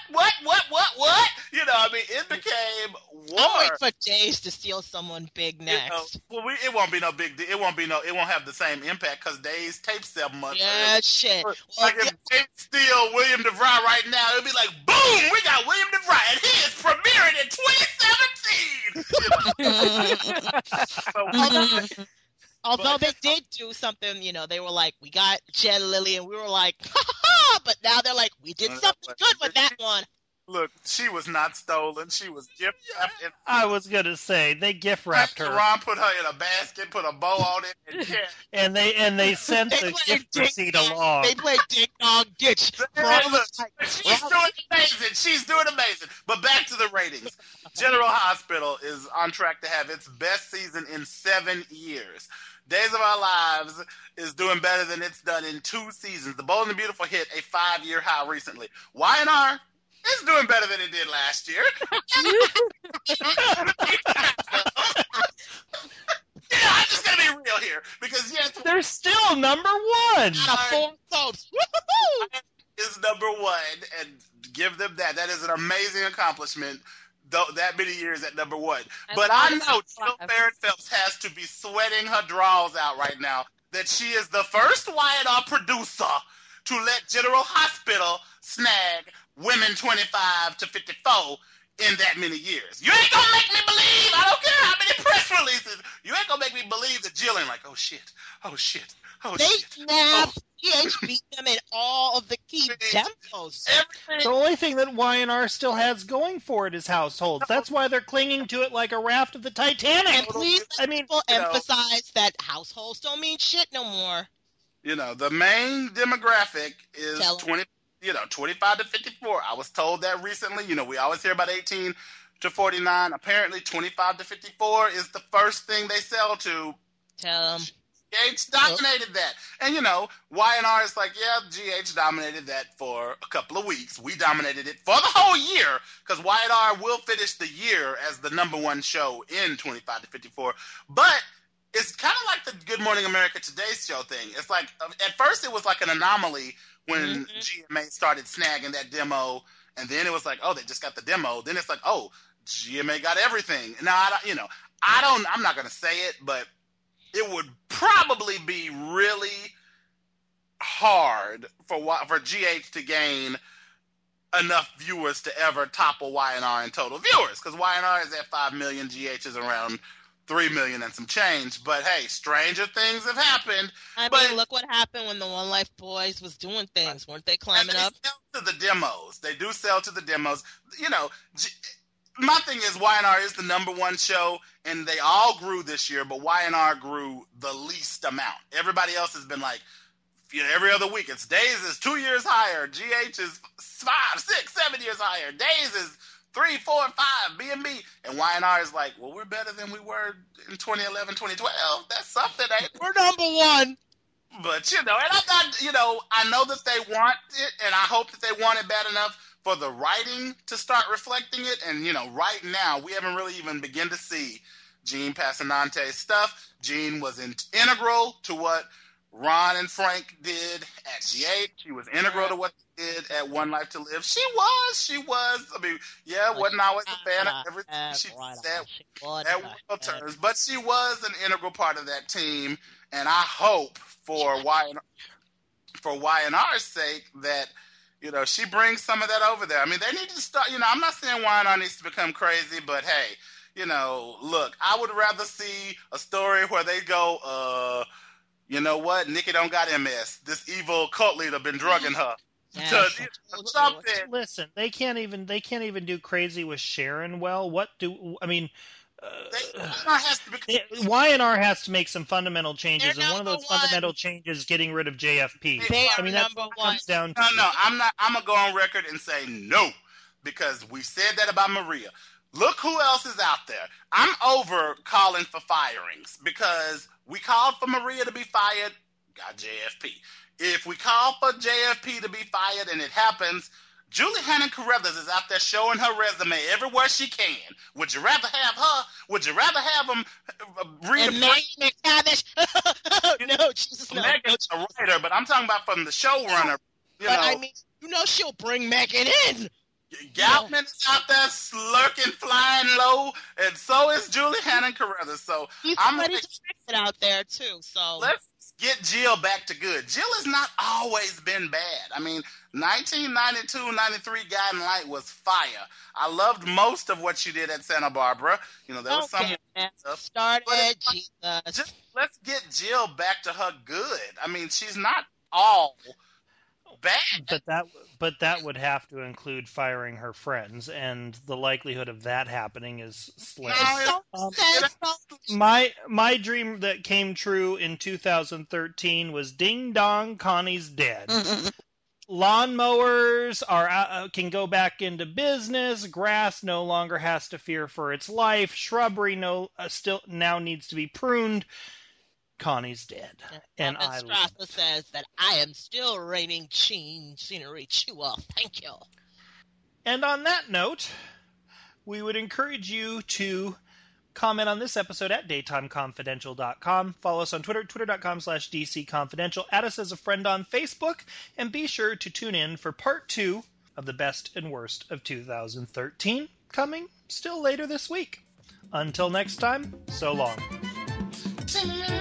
Speaker 2: It became war.
Speaker 3: I'm waiting for Days to steal someone big next.
Speaker 2: It won't be no big deal. It won't have the same impact because Days taped 7 months.
Speaker 3: Yeah, shit.
Speaker 2: If they steal William DeVry right now, it'll be like, boom, we got William DeVry, and he is premiering in 2017.
Speaker 3: Although they did do something, they were like, we got Jen Lilly, and we were like, ha ha ha, but now they're like, we did something good with that one.
Speaker 2: Look, she was not stolen. She was gift wrapped.
Speaker 1: I was going to say, they gift wrapped her.
Speaker 2: Ron put her in a basket, put a bow on it,
Speaker 1: and they sent the gift receipt along.
Speaker 3: They played Dick Dog Ditch.
Speaker 2: She's doing amazing. But back to the ratings. General Hospital is on track to have its best season in 7 years. Days of Our Lives is doing better than it's done in 2 seasons. The Bold and the Beautiful hit a 5-year high recently. Y&R is doing better than it did last year. I'm just going to be real here. Because, yes,
Speaker 1: they're still number 1.
Speaker 2: Is number 1, and give them that. That is an amazing accomplishment. That many years at number 1. But I know Jill Farron Phelps has to be sweating her draws out right now that she is the first Y&R producer to let General Hospital snag women 25 to 54 in that many years. You ain't gonna make me believe, I don't care how many press releases, you ain't gonna make me believe that Jill ain't like, oh shit.
Speaker 3: They snapped. GH beat them in all of the key demos.
Speaker 1: The only thing that Y&R still has going for it is Households. That's why they're clinging to it like a raft of the Titanic.
Speaker 3: And please people emphasize that Households don't mean shit no more.
Speaker 2: The main demographic is 25 to 54. I was told that recently. We always hear about 18 to 49. Apparently, 25 to 54 is the first thing they sell to.
Speaker 3: Tell them.
Speaker 2: GH dominated that. And, Y&R is like, yeah, GH dominated that for a couple of weeks. We dominated it for the whole year because Y&R will finish the year as the number one show in 25 to 54. But it's kind of like the Good Morning America Today show thing. It's like, at first it was like an anomaly when GMA started snagging that demo. And then it was like, oh, they just got the demo. Then it's like, oh, GMA got everything. Now, I'm not going to say it, but it would probably be really hard for GH to gain enough viewers to ever topple Y&R in total viewers, because Y&R is at 5 million, GH is around 3 million and some change. But hey, stranger things have happened.
Speaker 3: I mean, look what happened when the One Life Boys was doing things. Weren't they climbing up?
Speaker 2: They sell to the demos. They do sell to the demos. My thing is Y&R is the number one show, and they all grew this year, but Y&R grew the least amount. Everybody else has been like, every other week. It's Days is 2 years higher. GH is 5, 6, 7 years higher. Days is 3, 4, 5. B&B. And Y&R is like, well, we're better than we were in 2011, 2012. That's something, ain't it?
Speaker 3: We're number one.
Speaker 2: But, and I'm not, I know that they want it, and I hope that they want it bad enough for the writing to start reflecting it. And, right now, we haven't really even begun to see Gene Passanante's stuff. Gene was integral to what Ron and Frank did at GH. She was integral to what they did at One Life to Live. She was. I mean, wasn't always a fan of everything she said at World Turns, but she was an integral part of that team. And I hope for Y&R's sake that, she brings some of that over there. I mean, they need to start, I'm not saying Y&R needs to become crazy, but hey, look, I would rather see a story where they go, you know what, Nikki don't got MS. This evil cult leader been drugging her. Something.
Speaker 1: Listen, they can't even do crazy with Sharon. Well, Y&R has to make some fundamental changes, and one of those fundamental changes is getting rid of JFP. That's what it comes down to.
Speaker 2: No, I'm gonna go on record and say no, because we said that about Maria. Look who else is out there. I'm over calling for firings, because we called for Maria to be fired, got JFP. If we call for JFP to be fired and it happens, Julie Hannon Carruthers is out there showing her resume everywhere she can. Would you rather have her? Would you rather have them read
Speaker 3: and Megan McTavish? No, Jesus, no.
Speaker 2: Megan's a writer, but I'm talking about from the showrunner.
Speaker 3: She'll bring Megan in.
Speaker 2: Galtman is out there slurking, flying low, and so is Julie Hannon Carruthers. So
Speaker 3: I'm ready to fix it out there too. So
Speaker 2: let's get Jill back to good. Jill has not always been bad. I mean, 1992-93 Guiding Light was fire. I loved most of what she did at Santa Barbara. There was some
Speaker 3: stuff.
Speaker 2: Just let's get Jill back to her good. I mean, she's not all bad.
Speaker 1: But that would have to include firing her friends, and the likelihood of that happening is slim. My dream that came true in 2013 was Ding Dong, Connie's dead. Lawnmowers can go back into business. Grass no longer has to fear for its life. Shrubbery now needs to be pruned. Connie's dead. And
Speaker 3: Strasser says that I am still raining scenery chew off. Thank you.
Speaker 1: And on that note, we would encourage you to comment on this episode at daytimeconfidential.com. Follow us on Twitter, twitter.com/DCConfidential. Add us as a friend on Facebook. And be sure to tune in for part 2 of the best and worst of 2013, coming still later this week. Until next time, so long.